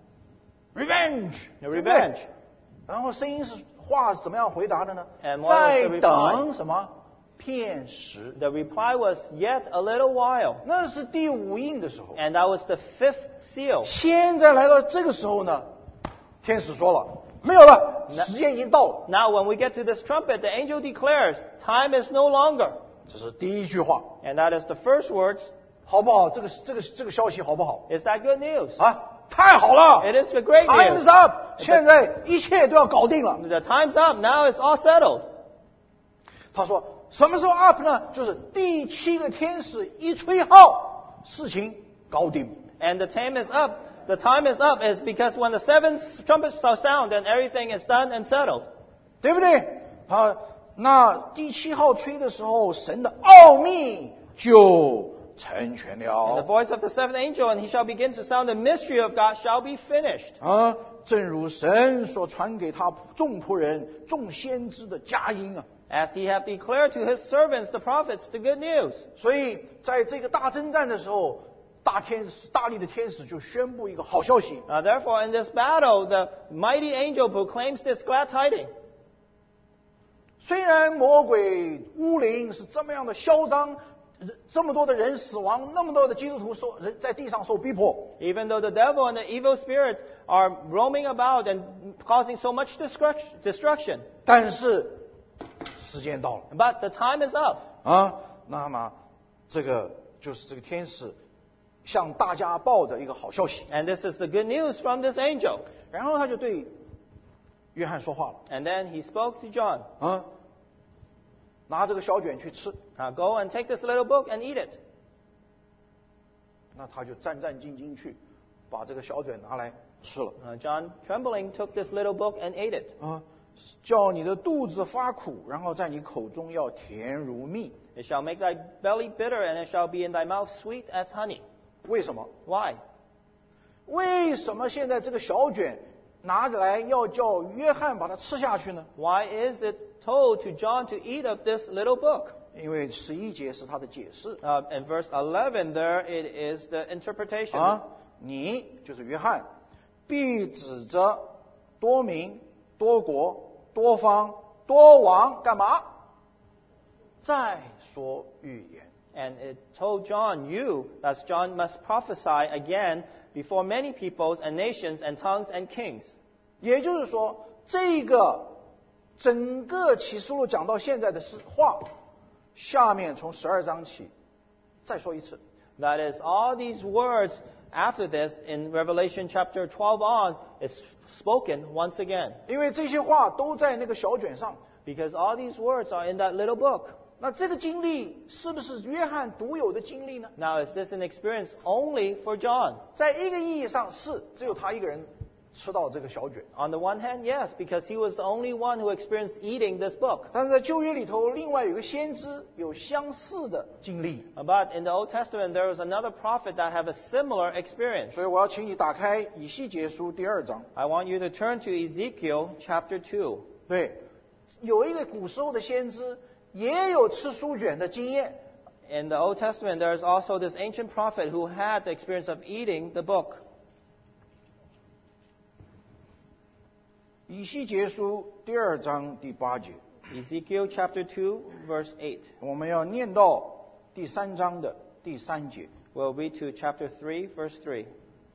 ，revenge， The 对不对 revenge. 然后声音是话是怎么样回答的呢？ And what was 在 the reply? 等什么？片时。 The reply was, Yet a little while. 那是第五印的时候。 And that was the fifth seal. 现在来到这个时候呢，天使说了，没有了，时间已经到了。 Now, when we get to this trumpet, the angel declares, Time is no longer. 这是第一句话， And that is the first words. 好不好？这个这个这个消息好不好？ Is that good news? 啊，太好了 It is a great ！Time's news. up，现在一切都要搞定了。 The time's up. Now it's all settled. 他说什么时候 up 呢？就是第七个天使一吹号，事情搞定。 And the time is up. The time is up is because when the seventh trumpet shall sound, then everything is done and settled. 对不对？啊，那第七号吹的时候，神的奥秘就成全 And the 了。 voice of the seventh angel, and he shall begin to sound, the mystery of God shall be finished. 啊，正如神所传给他众仆人、众先知的佳音啊。 As he hath declared to his servants, the prophets, the good news. 所以在这个大征战的时候，大天使、大力的天使就宣布一个好消息。 Uh, therefore, in this battle, the mighty angel proclaims this glad tiding. 虽然魔鬼巫灵是这么样的嚣张，这么多的人死亡，那么多的基督徒受人在地上受逼迫， Even though the devil and the evil spirits are roaming about and causing so much destruction. 但是时间到了 But the time is up. 啊。那么这个就是这个天使向大家报的一个好消息。 And this is the good news from this angel. 然后他就对约翰说话了 And then he spoke to John. 啊，拿这个小卷去吃。 Now go and take this little book and eat it. 那他就战战兢兢去把这个小卷拿来吃了 Uh, John, trembling, took this little book and ate it. 啊，叫你的肚子发苦，然后在你口中要甜如蜜。 It shall make thy belly bitter, and it shall be in thy mouth sweet as honey. 为什么？ Why? 为什么现在这个小卷拿来要叫约翰把它吃下去呢？ Why is it told to John to eat of this little book? 因为十一节是他的解释 Uh, in verse eleven, there it is the interpretation. 啊，你就是约翰，必指着多民、多国、多方、多王干嘛？再说预言。 And it told John, you, that's John, must prophesy again before many peoples and nations and tongues and kings. 也就是说，这个整个启示录讲到现在的是话，下面从十二章起再说一次。 That is, all these words after this in Revelation chapter twelve on is spoken once again. 因为这些话都在那个小卷上。 Because all these words are in that little book. 那这个经历是不是约翰独有的经历呢？ Now, is this an experience only for John? 在一个意义上是，只有他一个人吃到这个小卷。 On the one hand, yes, because he was the only one who experienced eating this book. 但是在旧约里头，另外有个先知有相似的经历， But in the Old Testament, there was another prophet that have a similar experience. 所以我要请你打开以西结书第二章。 I want you to turn to Ezekiel chapter two. 对，有一个古时候的先知也有吃书卷的经验。 In the Old Testament, there is also this ancient prophet who had the experience of eating the book. 以西结书第二章第八节， Ezekiel chapter two, verse eight. 我们要念到第三章的第三节， We'll read to chapter three, verse three.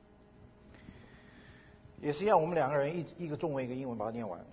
也是一样，我们两个人一一个中文一个英文把它念完。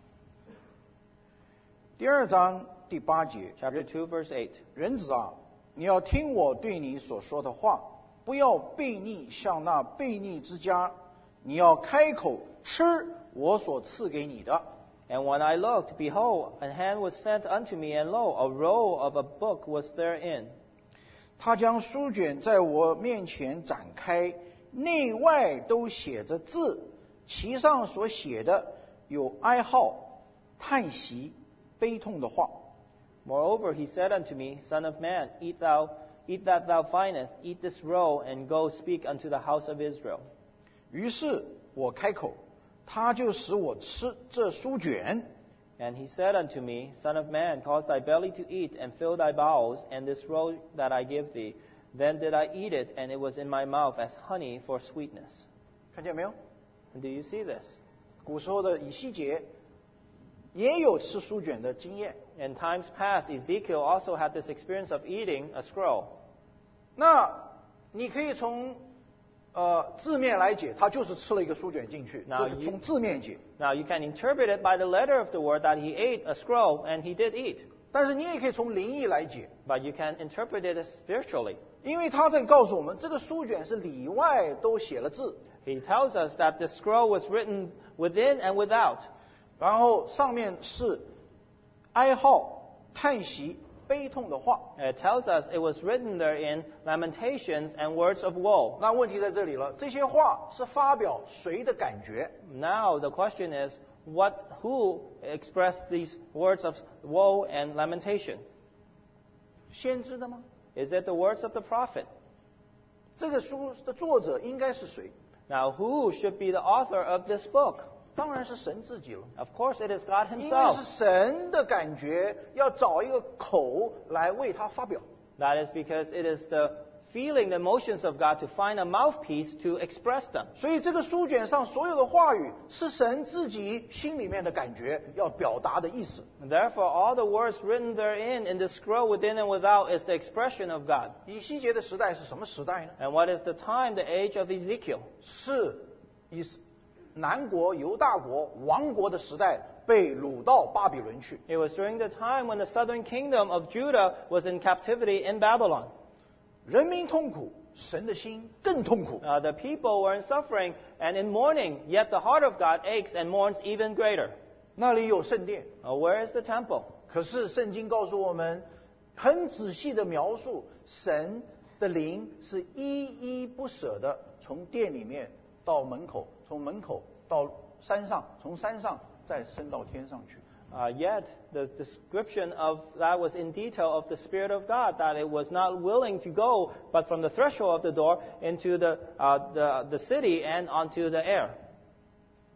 第二章第八节， Chapter two, verse eight. 人子啊，你要听我对你所说的话，不要悖逆向那悖逆之家，你要开口吃我所赐给你的。 And when I looked, behold, a hand was sent unto me, and lo, a roll of a book was therein. 他将书卷在我面前展开，内外都写着字，其上所写的有哀号、叹息、悲痛的话。 Moreover, he said unto me, Son of man, eat thou, eat that thou findest, eat this roll, and go speak unto the house of Israel. 于是我开口，他就使我吃这书卷。 And he said unto me, Son of man, cause thy belly to eat, and fill thy bowels, and this roll that I give thee. Then did I eat it, and it was in my mouth as honey for sweetness. 看见没有？ And do you see this? 古时候的以西结也有吃书卷的经验。 In times past, Ezekiel also had this experience of eating a scroll. 那你可以从呃字面来解，他就是吃了一个书卷进去，这 Now 个 you- 从字面解。 Now, you can interpret it by the letter of the word that he ate a scroll, and he did eat. 但是你也可以从灵意来解， But you can interpret it spiritually. 因为他在告诉我们，这个书卷是里外都写了字， He tells us that the scroll was written within and without. 然后上面是哀号、叹息、悲痛的话。 It tells us it was written therein lamentations and words of woe. 那问题在这里了，这些话是发表谁的感觉？ Now the question is, what, who expressed these words of woe and lamentation? 先知的吗？ Is it the words of the prophet? 这个书的作者应该是谁？ Now, who should be the author of this book? 当然是神自己了。 Of course, it is God 因为 Himself. 是神的感觉，要找一个口来为他发表。 That is because it is the feeling, the emotions of God to find a mouthpiece to express them. 所以这个书卷上所有的话语，是神自己心里面的感觉要表达的意思。 And therefore, all the words written therein in the scroll within and without is the expression of God. 以西结的时代是什么时代呢？ And what is the time, the age of Ezekiel? 是以南国犹大国亡国的时代，被掳到巴比伦去。 It was during the time when the southern kingdom of Judah was in captivity in Babylon. 人民痛苦，神的心更痛苦。 Uh, the people were in suffering and in mourning, yet the heart of God aches and mourns even greater. 那里有圣殿， Uh, where is the temple? 可是圣经告诉我们，很仔细的描述神的灵是依依不舍的从殿里面到门口，从门口到山上，从山上再升到天上去。 Uh, yet, the description of that was in detail of the Spirit of God, that it was not willing to go, but from the threshold of the door into the, uh, the, the city and onto the air.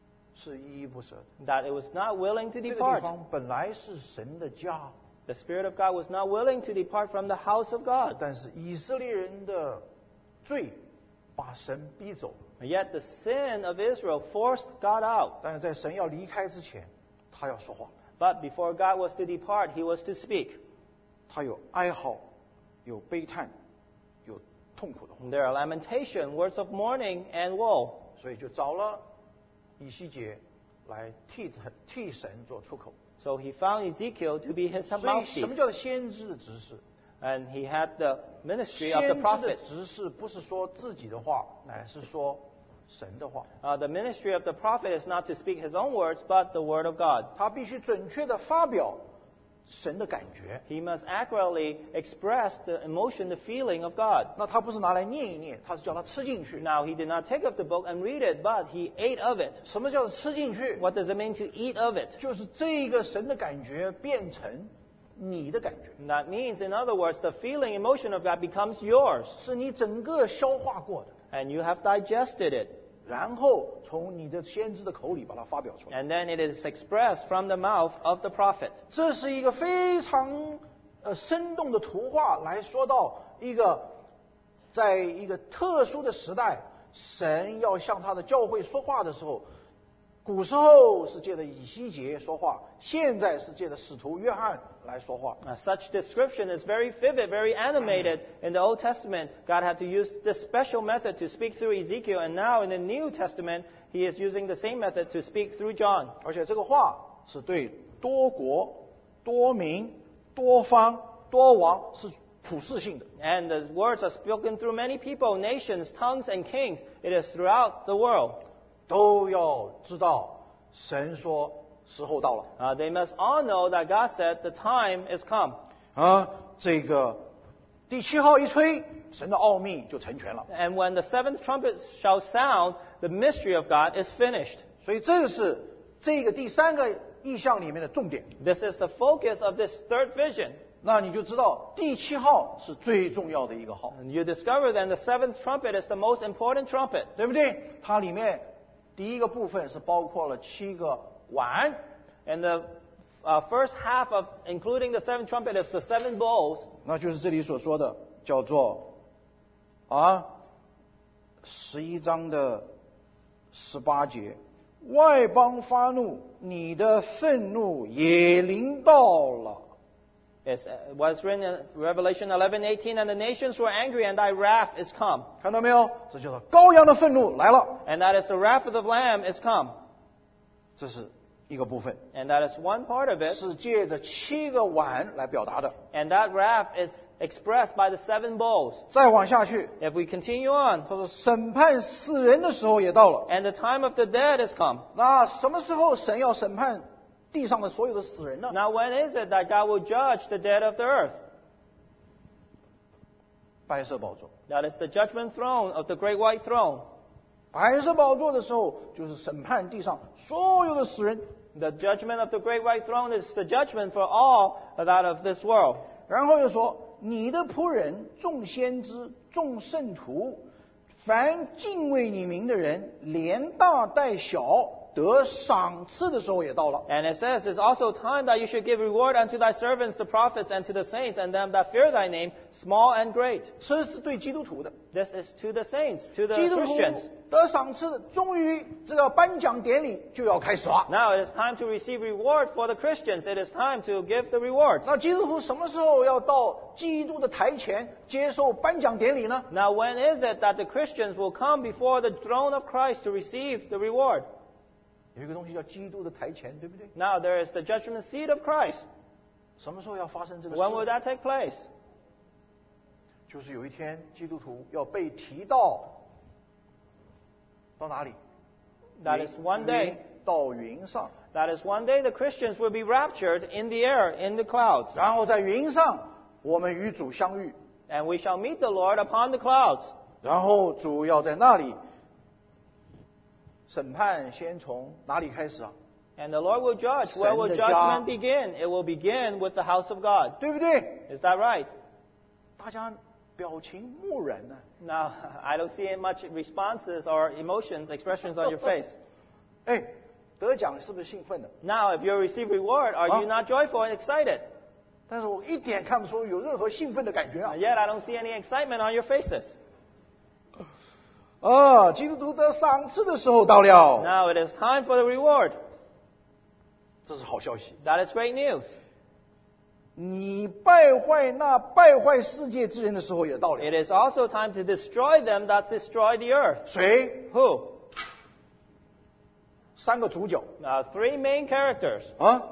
是依依不舍的。 that it was not willing to 这个地 depart. 方本来是神的家， The Spirit of God was not willing to depart from the house of God. 但是以色列人的罪把神逼走。 Yet the sin of Israel forced God out. 但是在神要离开之前，他要说话， But before God was to depart, he was to speak. 他有哀嚎，有悲叹，有痛苦的话， There are lamentation, words of mourning, and woe. 所以就找了以西结来替他替神做出口。 So he found Ezekiel to be his 所以什么 mouthpiece. 叫做先知的执事？ And he had the ministry of 先 the 知的 prophet. 执事不是说自己的话，乃是说神的话。 Uh, the ministry of the prophet is not to speak his own words, but the word of God. 他必须准确的发表神的感觉。 He must accurately express the emotion, the feeling of God. 那他不是拿来念一念，他是叫他吃进去。 Now, he did not take up the book and read it, but he ate of it. 什么叫做吃进去？ What does it mean to eat of it? 就是这个神的感觉变成你的感觉， That means, in other words, the feeling, emotion of God becomes yours. 是你整个消化过的， And you have digested it. 然后从你的先知的口里把它发表出来。 And then it is expressed from the mouth of the prophet. 这是一个非常呃生动的图画，来说到一个在一个特殊的时代，神要向他的教会说话的时候，古时候是借着以西结说话，现在是借着使徒约翰来说话。 Now, such description is very vivid, very animated. In the Old Testament, God had to use this special method to speak through Ezekiel, and now in the New Testament, He is using the same method to speak through John. 而且这个话是对多国、多民、多方、多王是普世性的。 And the words are spoken through many people, nations, tongues, and kings. It is throughout the world. 都要知道，神说时候到了 Uh, they must all know that God said the time is come. 啊！这个第七号一吹，神的奥秘就成全了。 And when the seventh trumpet shall sound, the mystery of God is finished. 所以这个是这个第三个意象里面的重点。 This is the focus of this third vision. 那你就知道第七号是最重要的一个号， And you discover then the seventh trumpet is the most important trumpet. 对不对？它里面第一个部分是包括了七个碗， And the uh, first half of including the seventh trumpet is the seven bowls. 那就是这里所说的叫做啊十一章的十八节，外邦发怒，你的愤怒也临到了。 It's, uh, was written in Revelation eleven eighteen, and the nations were angry, and thy wrath is come. 看到没有？这叫做羔羊的愤怒来了， And that is the wrath of the Lamb is come. 这是一个部分， And that is one part of it. 是借着七个碗来表达的。 And that wrath is expressed by the seven bowls. 再往下去， If we continue on, 他说审判世人的时候也到了。 and the time of the dead is come. 那什么时候神要审判地上的所有的死人呢？ Now when is it that God will judge the dead of the earth? 白色宝座， That is the judgment throne of the great white throne. 白色宝座的时候，就是审判地上所有的死人。 The judgment of the great white throne is the judgment for all that of this world. 然后又说，你的仆人众先知、众圣徒，凡敬畏你名的人，连大带小，得赏赐的时候也到了。 And it says, it's also time that you should give reward unto thy servants, the prophets, and to the saints, and them that fear thy name, small and great. 这是对基督徒的， This is to the saints, to the 基督徒 Christians. 得赏赐，终于这个颁奖典礼就要开始了。 Now it is time to receive reward for the Christians. It is time to give the rewards. 那基督徒什么时候要到基督的台前接受颁奖典礼呢？ Now when is it that the Christians will come before the throne of Christ to receive the reward? 有一个东西叫基督的台前，对不对？ Now there is the judgment seat of Christ. 什么时候要发生这个 When will 事？ that take place? 就是有一天基督徒要被提到到哪里？ That is one 云 day. 到云上， That is one day the Christians will be raptured in the air, in the clouds. 然后在云上我们与主相遇， And we shall meet the Lord upon the clouds. 然后主要在那里审判，先从哪里开始啊？ And the Lord will judge. Where will 神的家。 judgment begin? It will begin with the house of God. 对不对？ Is that right? 大家表情木然呢、 Now, I don't see much responses or emotions, expressions on your face. 哎， 得奖是不是兴奋的？ Now, if you receive reward, are you not joyful and excited? 但是我一点看不出有任何兴奋的感觉啊！ Yet I don't see any excitement on your faces. 啊，基督徒得赏赐的时候到了， Now it is time for the reward. 这是好消息。 That is great news. 你败坏那败坏世界之人的时候也到了。 It is also time to destroy them that destroy the earth. 谁？ Who? 三个主角 Uh, three main characters. 啊，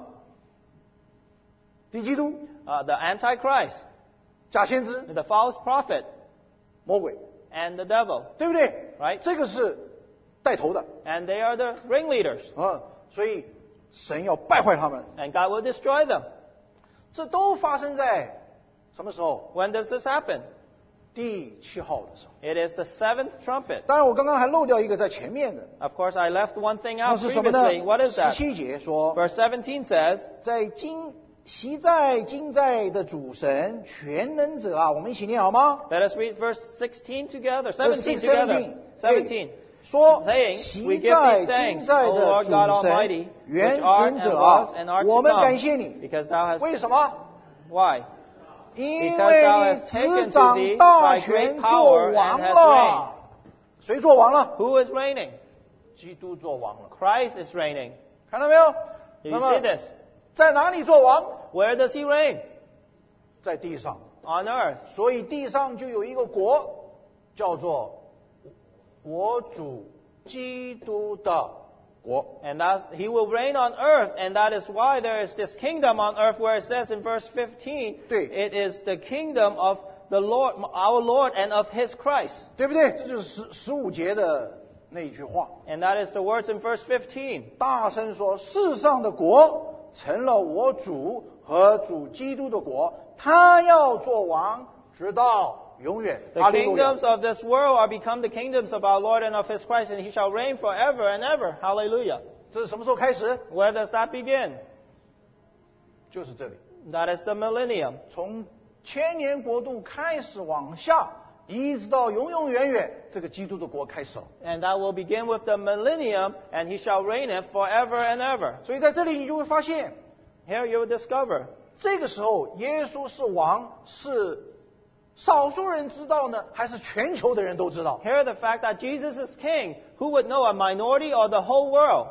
敌基督、 Uh, the Antichrist, 假先知、 the false prophet, 魔鬼， and the devil. 对不对？ Right? 这个是带头的 And they are the ringleaders. 啊，所以神要败坏他们。 And God will destroy them. 这都发生在什么时候？ When does this happen? 第七号的时候。 It is the seventh trumpet. 当然，我刚刚还漏掉一个在前面的， Of course, I left one thing 那 out 是什么呢 previously. What is？ 十 that? 七节说， Verse seventeen says, 在今习在今在的主神全能者啊，我们一起念好吗？ let us read verse sixteen together. 呃 seventeen together. seventeen. 说 Saying, 习 we give 在 thee 今 thanks, 在 O 的 Lord 主 God 神 Almighty, 原 which art 能 and 者 was 啊 and art， to 我们感谢 come. 你。 Because thou hast... 为什么？ Why? 因 Because 为 thou 你 hast taken 执 to 掌 thee 大 thy 权 great 做 power 王 and hast 了。谁做王了？ Who is reigning? 基督做王了。 Christ is reigning. 看到没有？ Do 那 you 么 see this? 在哪里做王？ Where does he reign? 在地上。 On earth. 所以地上就有一个国，叫做我主基督的国。 And thus he will reign on earth, and that is why there is this kingdom on earth where it says in verse fifteen, 对。 it is the kingdom of the Lord, our Lord, and of his Christ. 对不对？这就是十十五节的那一句话。 And that is the words in verse fifteen. 大声说：世上的国成了我主和主基督的国，他要做王，直到永远。 The 哈利路亚 kingdoms of this world are become the kingdoms of our Lord and of his Christ, and he shall reign forever and ever. Hallelujah. 这是什么时候开始？ Where does that begin? 就是这里， That is the millennium. 从千年国度开始往下，一直到永永远远，这个基督的国开始了。 And that will begin with the millennium, and he shall reign it forever and ever. 所以在这里你就会发现， Here you will discover 这个时候耶稣是王，是少数人知道呢，还是全球的人都知道？ Here the fact that Jesus is king, who would know, a minority or the whole world?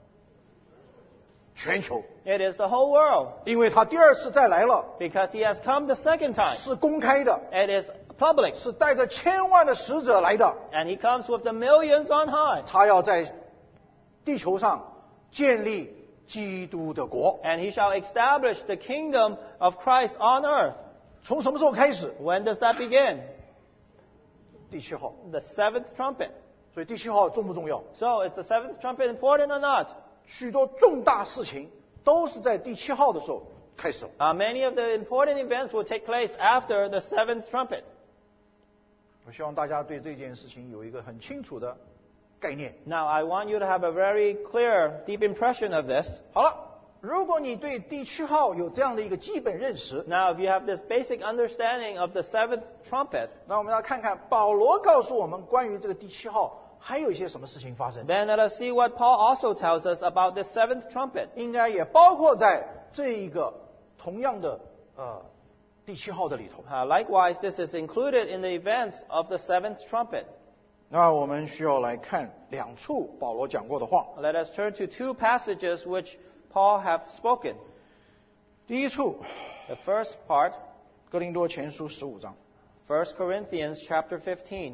全球， It is the whole world, 因为他第二次再来了， because he has come the second time. 是公开的， It is public, 是带着千万的使者来的。 and he comes with the millions on high. 他要在地球上建立基督的国。 And he shall establish the kingdom of Christ on earth. 从什么时候开始？ When does that begin? 第七号。 The seventh trumpet. 所以第七号重不重要？ So is the seventh trumpet important or not? 许多重大事情都是在第七号的时候开始了。 Uh, many of the important events will take place after the seventh trumpet. 我希望大家对这件事情有一个很清楚的概念。 Now, I want you to have a very clear, deep impression of this. 好了，如果你对第七号有这样的一个基本认识， Now, if you have this basic understanding of the seventh trumpet, 那我们要看看保罗告诉我们关于这个第七号还有一些什么事情发生， then let us see what Paul also tells us about the seventh trumpet. 应该也包括在这一个同样的呃第七号的里头。 Uh, likewise, this is included in the events of the seventh trumpet. 那我们需要来看两处保罗讲过的话。 Let us turn to two passages which Paul have spoken. 第一处， The first part, 哥林多前书十五章。 First Corinthians chapter fifteen.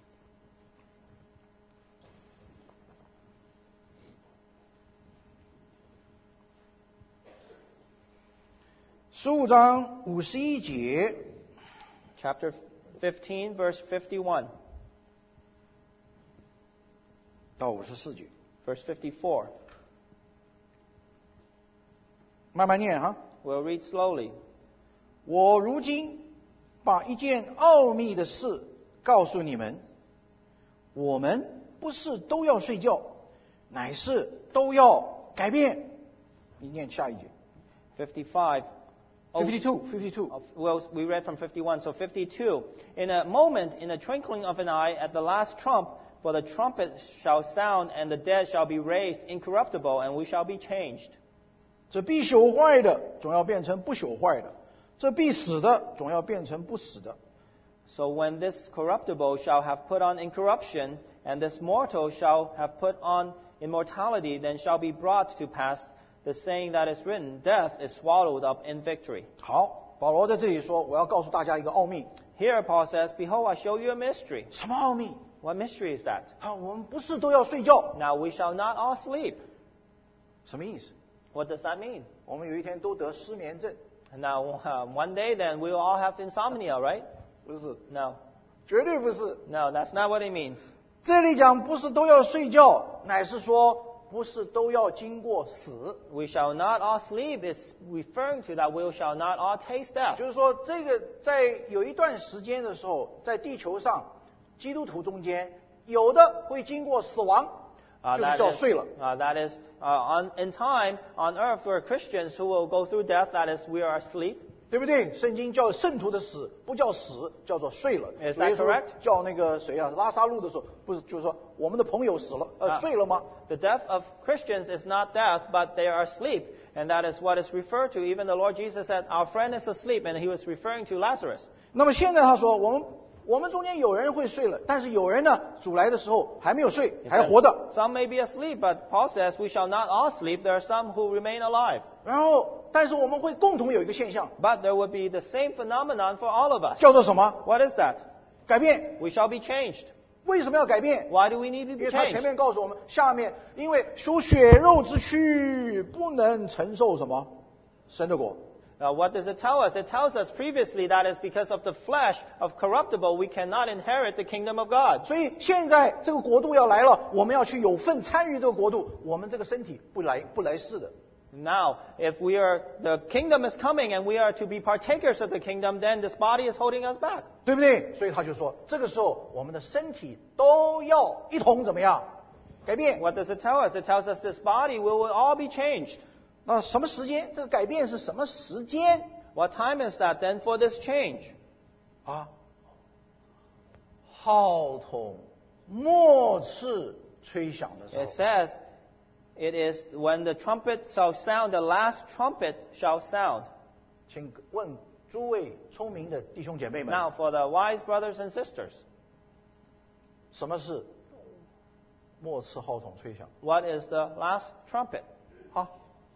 十五章五十一节 Chapter fifteen, verse fifty-one. 到五十四节， Verse fifty-four. 慢慢念哈。 We'll read slowly. 我如今把一件奥秘的事告诉你们：我们不是都要睡觉，乃是都要改变。你念下一节。 fifty-five. Oh, fifty-two, fifty-two. of- well, we read from fifty-one, so fifty-two. In a moment, in a twinkling of an eye, at the last trump, For the trumpet shall sound, and the dead shall be raised incorruptible, and we shall be changed. 这必朽坏的总要变成不朽坏的，这必死的总要变成不死的。 So when this corruptible shall have put on incorruption, and this mortal shall have put on immortality, then shall be brought to pass the saying that is written, Death is swallowed up in victory. 好，保罗在这里说，我要告诉大家一个奥秘。 Here Paul says, Behold, I show you a mystery. 什么奥秘？ What mystery is that? 啊，我们不是都要睡觉？ Now we shall not all sleep. 什么意思？ What does that mean? 我们有一天都得失眠症？ Now, uh, one day then we will all have insomnia, right? 不是， No. 绝对不是。 No, that's not what it means. 这里讲不是都要睡觉，乃是说不是都要经过死。 We shall not all sleep is referring to that we shall not all taste death. 就是说，这个在有一段时间的时候，在地球上，基督徒中间有的会经过死亡， Uh, 就是 that 叫 is, 睡了， uh, that is uh, on, in time, on earth, for Christians who will go through death, that is, we are asleep. 对不对？圣经叫圣徒的死不叫死，叫做睡了。 Is that 所以说 correct? 叫那个谁啊，拉萨路的时候，不是就是说我们的朋友死了，呃， Ah. 睡了吗？ The death of Christians is not death, but they are asleep. And that is what is referred to. Even the Lord Jesus said, Our friend is asleep, and he was referring to Lazarus. 那么现在他说，我们我们中间有人会睡了，但是有人呢，主来的时候还没有睡， He 还 said, 活的。 Some may be asleep, but Paul says we shall not all sleep. There are some who remain alive. 然后，但是我们会共同有一个现象， But there will be the same phenomenon for all of us. 叫做什么？ What is that? 改变。 We shall be changed. 为什么要改变？ Why do we need to 因 be 为他前 changed? 面告诉我们，下面因为属血肉之躯不能承受什么神的果。 Now, what does it tell us? It tells us previously that is because of the flesh of corruptible, we cannot inherit the kingdom of God. 所以现在这个国度要来了，我们要去有份参与这个国度，我们这个身体不来不来世的。 Now, if we are, the kingdom is coming and we are to be partakers of the kingdom, then this body is holding us back. 对不对？所以他就说，这个时候我们的身体都要一同怎么样改变？ What does it tell us? It tells us this body will, will all be changed. 那什么时间？这个改变是什么时间 What time is that then for this change? 啊？号筒末次吹响的时候 It，says, it is when the trumpet shall sound, the last trumpet shall sound. 请问诸位聪明的弟兄姐妹们， Now, for the wise brothers and sisters, 什么是末次号筒吹响？ what is the last trumpet? 好，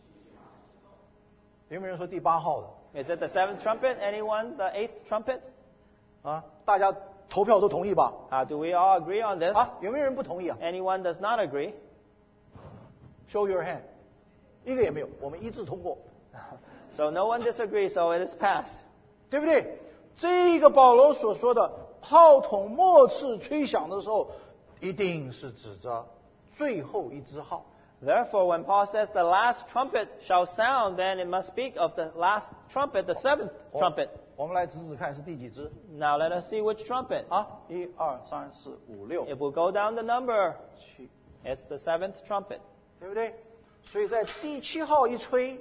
有没有人说第八号的？ Is it the seventh trumpet? Anyone? The eighth trumpet? 啊，大家投票都同意吧？ Uh, do we all agree on this? 啊，有没有人不同意啊 Anyone does not agree? ？Show your hand，一个也没有，我们一致通过， So no one disagrees, so it is passed. 对不对？这个保罗所说的号筒末次吹响的时候，一定是指着最后一支号。 Therefore, when Paul says the last trumpet shall sound, then it must speak of the last trumpet, the seventh trumpet. 我们来指指看是第几支 Now let us see which trumpet. 啊？一二三四五六 If we go down the number, 七， it's the seventh trumpet. 对不对？所以在第七号一吹，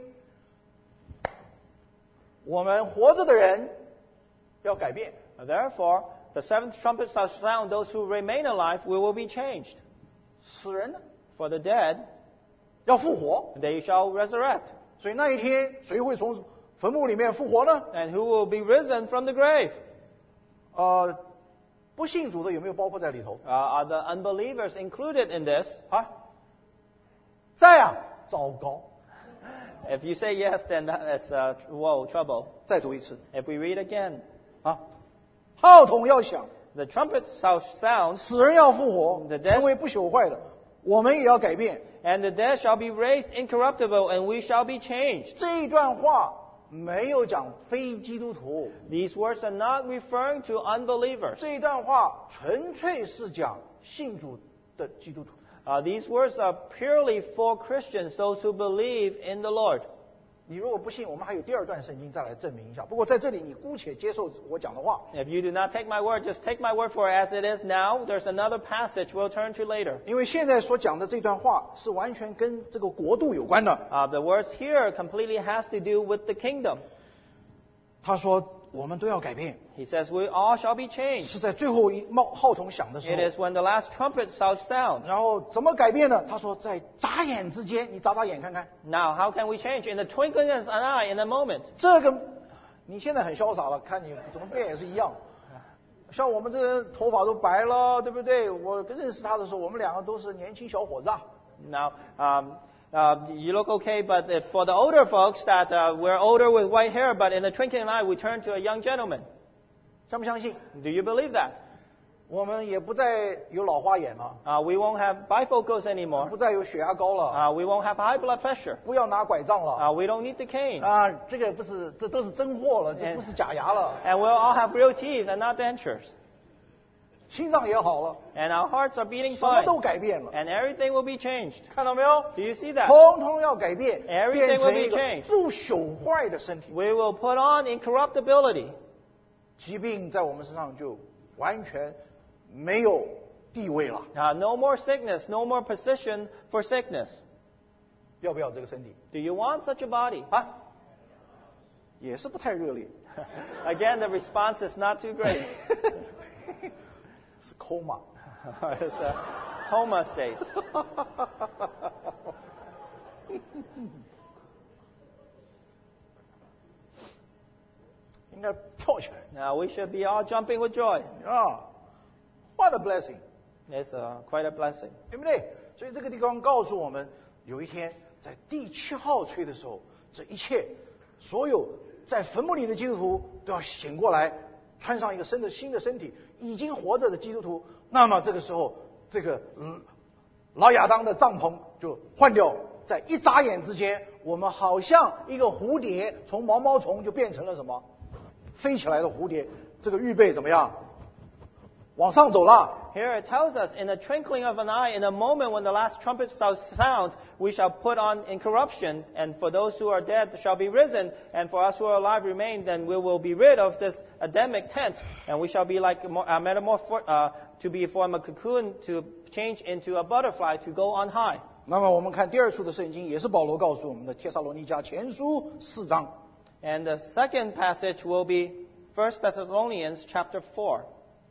我们活着的人要改变。 Therefore, the seventh trumpet shall sound. Those who remain alive, we will be changed. 死人呢 For the dead, 要复活， they shall resurrect. 所以那一天谁会从坟墓里面复活呢？ And who will be risen from the grave? 呃，不信主的有没有包括在里头 Uh, are the unbelievers included in this? 啊？在啊，糟糕！ If you say yes, then that's uh, whoa, trouble. 再读一次 If we read again, 啊，号筒要响， the trumpet shall sound, 死人要复活 The，dead- 成为不朽坏的，我们也要改变。 and the dead shall be raised incorruptible, and we shall be changed. 这一段话没有讲非基督徒， These words are not referring to unbelievers. 这一段话纯粹是讲信主的基督徒。 Uh, these words are purely for Christians, those who believe in the Lord. 你如果不信，我们还有第二段圣经再来证明一下。不过在这里，你姑且接受我讲的话。 If you do not take my word, just take my word for it as it is now. There's another passage we'll turn to later. 因为现在所讲的这段话是完全跟这个国度有关的。 Uh, the words here completely has to do with the kingdom. 他说：“ 我们都要改变， He says we all shall be changed. 是在最后一冒号筒响的时 It 候。 is when the last trumpet shall sound. 然后怎么改变呢？他说在眨眼之间，你眨眨眼看看， Now, how can we change? In the twinkling of an eye, in a moment. 这个你现在很潇洒了，看你怎么变也是一样。像我们这人头发都白了，对不对？我认识他的时候，我们两个都是年轻小伙子啊。 Now, um, uh, you look okay, but if for the older folks that uh, we're older with white hair, but in the twinkling of an eye, we turn to a young gentleman. 相不相信？ Do you believe that? 我们也不再有老花眼了， Uh, we won't have bifocals anymore. 不再有血压高了， Uh, we won't have high blood pressure. 不要拿拐杖了。 Uh, we don't need the cane. 啊，这个不是，这都是真货了，这不是假牙了。 And we'll all have real teeth and not dentures. 心脏也好了， And our hearts are beating 什么 fine. 都改变了， And everything will be changed. 看到没有？ Do you see that? 通通要改变， Everything 变成一 will be 个 changed. 不朽坏的身体， We will put on incorruptibility. 疾病在我们身上就完全没有地位了。 Uh, no more sickness, no more position for sickness. 要不要这个身体 Do you want such a body? 啊？也是不太热烈， Again, the response is not too great. 是 coma。 It's a coma state. 应该跳起来 Now we should be all jumping with joy. 啊！What a blessing， It's uh, quite a blessing. 对不对？所以这个地方告诉我们，有一天在第七号吹的时候，这一切所有在坟墓里的基督徒都要醒过来，穿上一个新的新的身体，已经活着的基督徒，那么这个时候，这个嗯老亚当的帐篷就换掉，在一眨眼之间，我们好像一个蝴蝶从毛毛虫就变成了什么？飞起来的蝴蝶，这个预备怎么样？往上走了。 Here it tells us, in the twinkling of an eye, in a moment when the last trumpet shall sound, we shall put on incorruption, and for those who are dead shall be risen, and for us who are alive remain, then we will be rid of this Adamic tent, and we shall be like a metamorph, uh, to be from a cocoon to change into a butterfly to go on high. 那么我们看第二处的圣经，也是保罗告诉我们的，帖撒罗尼迦前书四章。 And the second passage will be First Thessalonians chapter four.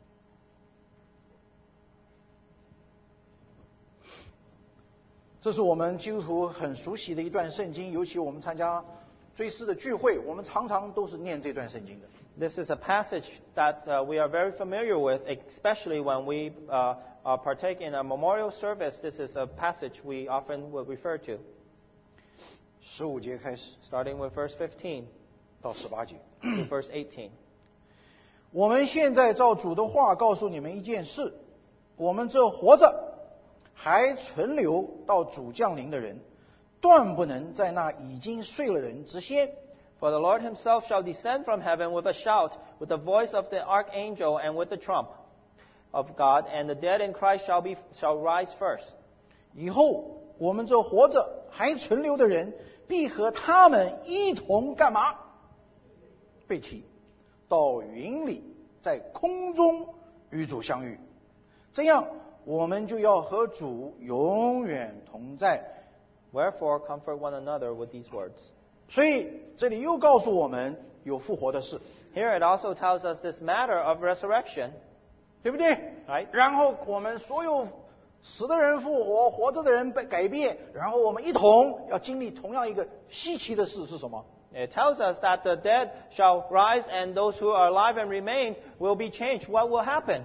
这是我们基督徒很熟悉的一段圣经，尤其我们参加追思的聚会，我们常常都是念这段圣经的。 This is a passage that uh, we are very familiar with, especially when we uh, uh, partake in a memorial service. This is a passage we often will refer to, 十五节开始 starting with verse fifteen 到十八节， to verse eighteen. 我们现在照主的话告诉你们一件事：我们这活着还存留到主降临的人，断不能在那已经睡了人之先。 For the Lord himself shall descend from heaven with a shout, with the voice of the archangel, and with the trump of God, and the dead in Christ shall be shall rise first. 以后我们这活着还存留的人，必和他们一同干嘛？被提到云里，在空中与主相遇。这样，我们就要和主永远同在。 Wherefore comfort one another with these words. 所以这里又告诉我们有复活的事， Here it also tells us this matter of resurrection, 对不对？ right? 然后我们所有死的人复活，活着的人被改变，然后我们一同要经历同样一个稀奇的事是什么？ It tells us that the dead shall rise and those who are alive and remain will be changed. What will happen?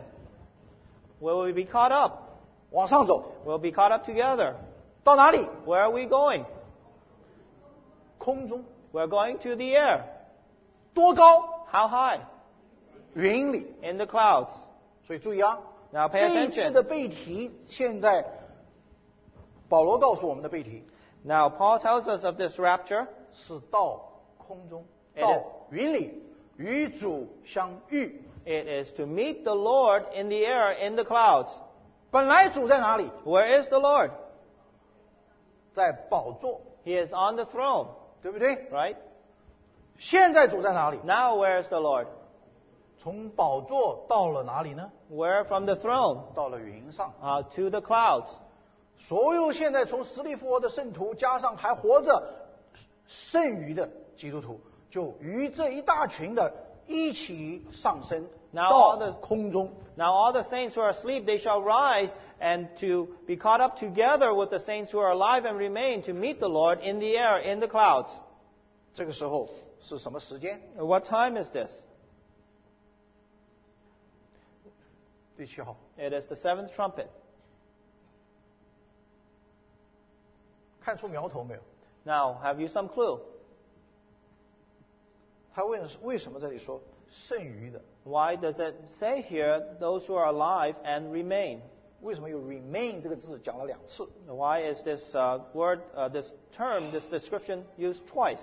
Will we be caught up? 往上走， We'll be caught up together. 到哪里？ Where are we going? 空中， We're going to the air. 多高？ How high? 云里。 In the clouds. 所以注意啊， Now pay 这一次 attention. 的背题，现在保罗告诉我们的背题 Now Paul tells us of this rapture. 是到空中， It 到 is- 云里与主相遇。 It is to meet the Lord in the air, in the clouds. 本来主在哪里？ Where is the Lord? 在宝座， He is on the throne, 对不对？ right? 现在主在哪里？ Now where is the Lord? 从宝座到了哪里呢？ Where from the throne? 到了云上。 Uh, to the clouds. 所有现在从死里复活的圣徒，加上还活着剩余的基督徒，就与这一大群的一起上升 Now all 到 the- 空中。 Now all the saints who are asleep, they shall rise and to be caught up together with the saints who are alive and remain to meet the Lord in the air, in the clouds. 这个时候是什么时间？ What time is this? 第七号。 It is the seventh trumpet. 看出苗头没有？ Now, have you some clue? 他问为什么这里说剩余的？ Why does it say here, those who are alive and remain? 为什么有 remain 这个字讲了两次？ Why is this uh, word, uh, this term, this description used twice?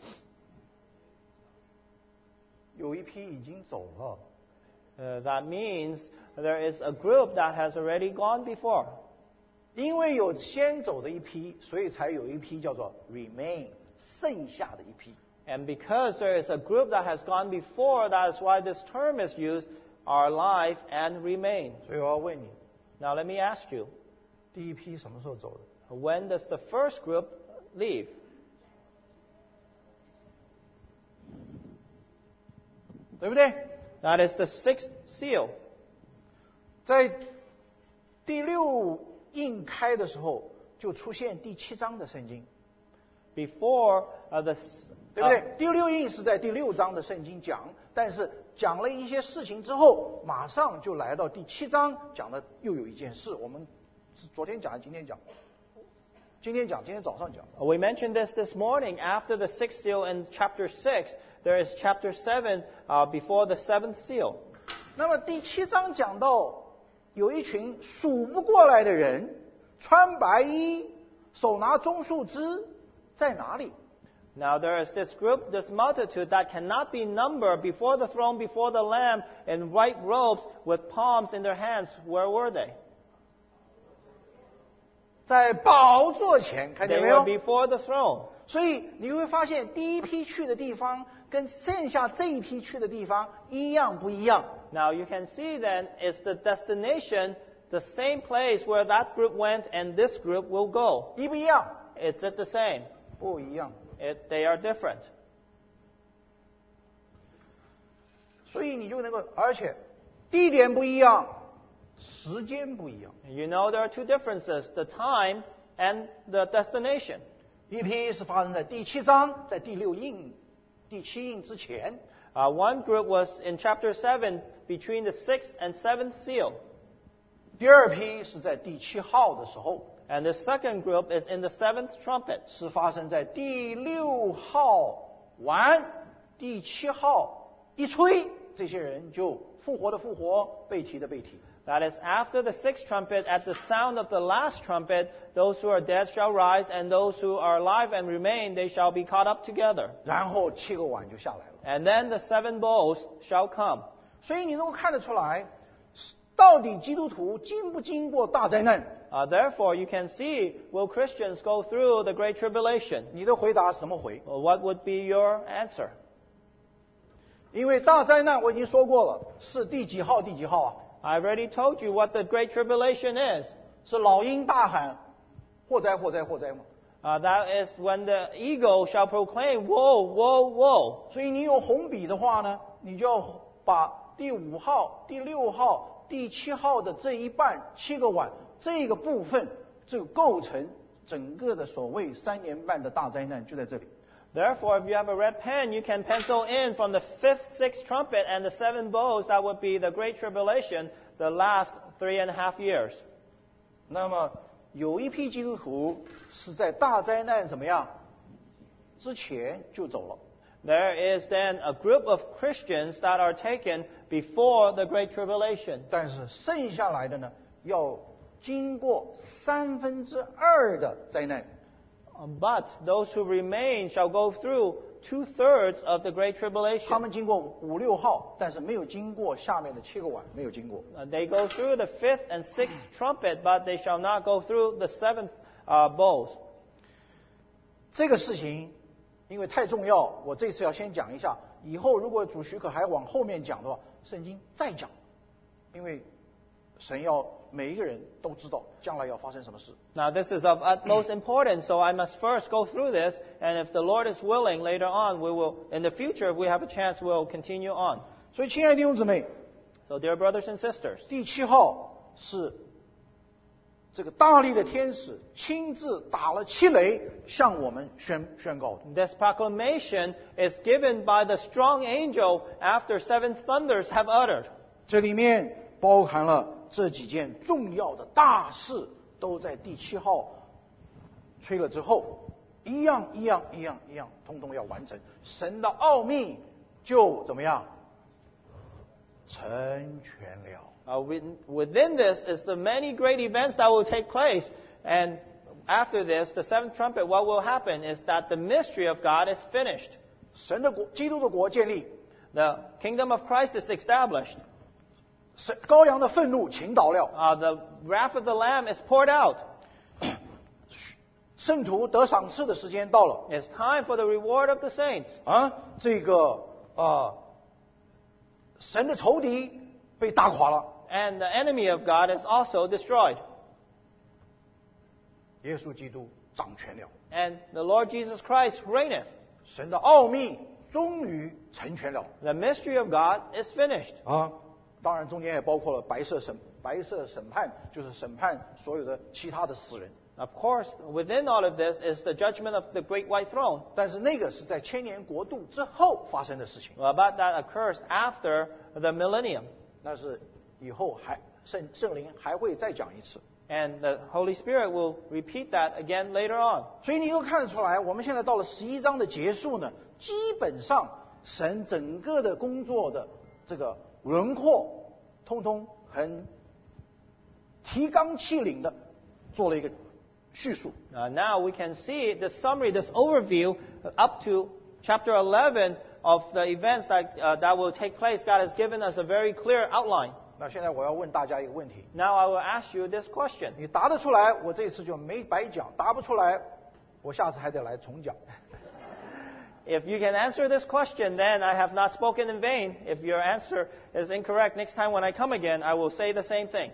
有一批已经走了， Uh, that means there is a group that has already gone before. 因为有先走的一批，所以才有一批叫做 remain 剩下的一批。 And because there is a group that has gone before, that is why this term is used, are alive and remain. 所以我要问你， Now let me ask you, 第一批什么时候走的？ when does the first group leave? 对不对？ That is the sixth seal. 在第六印开的时候，就出现第七章的圣经， Before uh, the... s- 对不对？ uh, 第六印是在第六章的圣经讲，但是讲了一些事情之后，马上就来到第七章，讲的又有一件事。我们是昨天讲还是今天讲？今天讲，今天早上讲。 We mentioned this this morning. After the sixth seal in chapter six, there is chapter seven uh, before the seventh seal. 那么第七章讲到有一群数不过来的人，穿白衣，手拿棕树枝，在哪里？ Now there is this group, this multitude that cannot be numbered before the throne, before the Lamb, in white robes with palms in their hands. Where were they? 在宝座前，看 They 见没 were 有？ before the throne. 所以你会发现，第一批去的地方跟剩下这一批去的地方一样不一样？ Now you can see then is the destination the same place where that group went and this group will go. 一不一样？ Is it the same? 不一样。 It, they are different. 所以你就能够，而且地点不一样，时间不一样。 You know there are two differences, the time and the destination. 一批是发生在第七章，在第六印、第七印之前； Uh, one group was in chapter seven between the sixth and seventh seal. 第二批是在第七号的时候， And the second group is in the seventh trumpet. 是发生在第六号完，第七号一吹，这些人就复活的复活，被提的被提。 That is, after the sixth trumpet, at the sound of the last trumpet, those who are dead shall rise, and those who are alive and remain, they shall be caught up together. 然后七个碗就下来了。 And then the seven bowls shall come. 所以你能够看得出来，到底基督徒经不经过大灾难？ Uh, therefore, you can see, will Christians go through the Great Tribulation? 你的回答是怎么回？ Well, what would be your answer? 因为大灾难我已经说过了，是第几号第几号啊？ I've already told you what the Great Tribulation is. 是老鹰大喊祸灾祸灾祸灾吗？ Uh, that is when the eagle shall proclaim, woe, woe, woe. 所以你有红笔的话呢，你就要把第五号、第六号、第七号的这一半七个碗这个部分，这个构成整个的所谓三年半的大灾难就在这里。 Therefore, if you have a red pen, you can pencil in from the fifth, sixth trumpet and the seven bowls, that would be the Great Tribulation, the last three and a half years. 那么有一批基督徒是在大灾难怎么样之前就走了， There is then a group of Christians that are taken before the Great Tribulation. 但是剩下来的呢，要经过三分之二的灾难。 But those who remain shall go through two-thirds of the Great 他 Tribulation. 们经过五六号，但是没有经过下面的七个碗，没有经过。 Uh, They go through the fifth and sixth trumpet, but they shall not go through the seventh uh, bowls. 这个事情因为太重要，我这次要先讲一下。以后如果主许可还往后面讲的话，圣经再讲，因为神要每一个人都知道将来要发生什么事。 Now, this is of utmost importance, so I must first go through this, and if the Lord is willing, later on, we will, in the future, if we have a chance, we'll continue on. 所以，亲爱的弟兄姊妹， So, dear brothers and sisters, 第七号是这个大力的天使亲自打了七雷，向我们宣宣告的。 this proclamation is given by the strong angel after seven thunders have uttered. 这里面包含了这几件重要的大事，都在第七号吹了之后，一样一样一样一样，通通要完成。神的奥秘就怎么样？成全了。 Uh, within, within this is the many great events that will take place. And after this, the seventh trumpet, what will happen is that the mystery of God is finished. 神的国，基督的国建立， The kingdom of Christ is established. 神羔羊的愤怒倾倒了， Uh, the wrath of the Lamb is poured out. 圣徒得赏赐的时间到了 It's time for the reward of the saints. 啊！这个啊，神的仇敌被打垮了， And the enemy of God is also destroyed. 耶稣基督掌权了， And the Lord Jesus Christ reigneth. 神的奥秘终于成全了 The mystery of God is finished. 啊！当然，中间也包括了白色审白色审判，就是审判所有的其他的死人。 Of course, within all of this is the judgment of the great white throne. 但是那个是在千年国度之后发生的事情， But that occurs after the millennium. 那是以后还圣圣灵还会再讲一次。 And the Holy Spirit will repeat that again later on. 所以你又看得出来，我们现在到了十一章的结束呢，基本上神整个的工作的这个轮廓，通通很提纲挈领的做了一个叙述。 Uh, now we can see the summary, this overview up to chapter eleven of the events that, uh, that will take place. God has given us a very clear outline. 那现在我要问大家一个问题， Now I will ask you this question. 你答得出来，我这次就没白讲；答不出来，我下次还得来重讲。 If you can answer this question, then I have not spoken in vain. If your answer is incorrect, next time when I come again, I will say the same thing.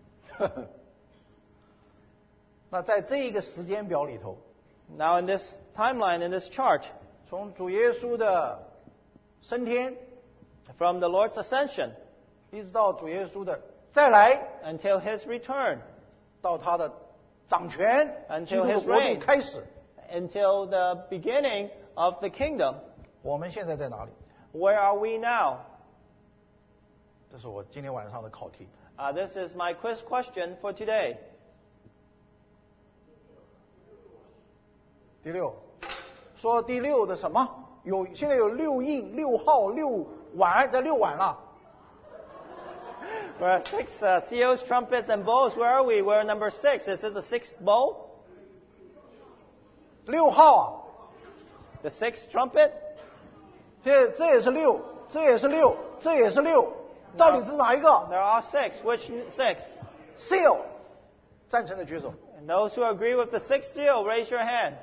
那在这一个时间表里头， Now in this timeline, in this chart, 从主耶稣的升天， from the Lord's ascension 一直到主耶稣的再来， until His return, 到他的掌权， Until 基督的 his 国度 reign. 开始， until the beginning of the kingdom, 我们现在在哪里？ where are we now? 这是我今天晚上的考题。 Uh, this is my quiz question for today. 第六，说第六的什么？有现在有六印、六号、六碗，这六碗了。 There are six uh, seals, trumpets, and bowls. Where are we? We're number six. Is it the sixth bowl? 六号啊， The sixth trumpet? 这这也是六，这也是六，这也是六，到底是哪一个 There are six. Which six? ？Seal，赞成的举手。 And those who agree with the sixth seal, raise your hand.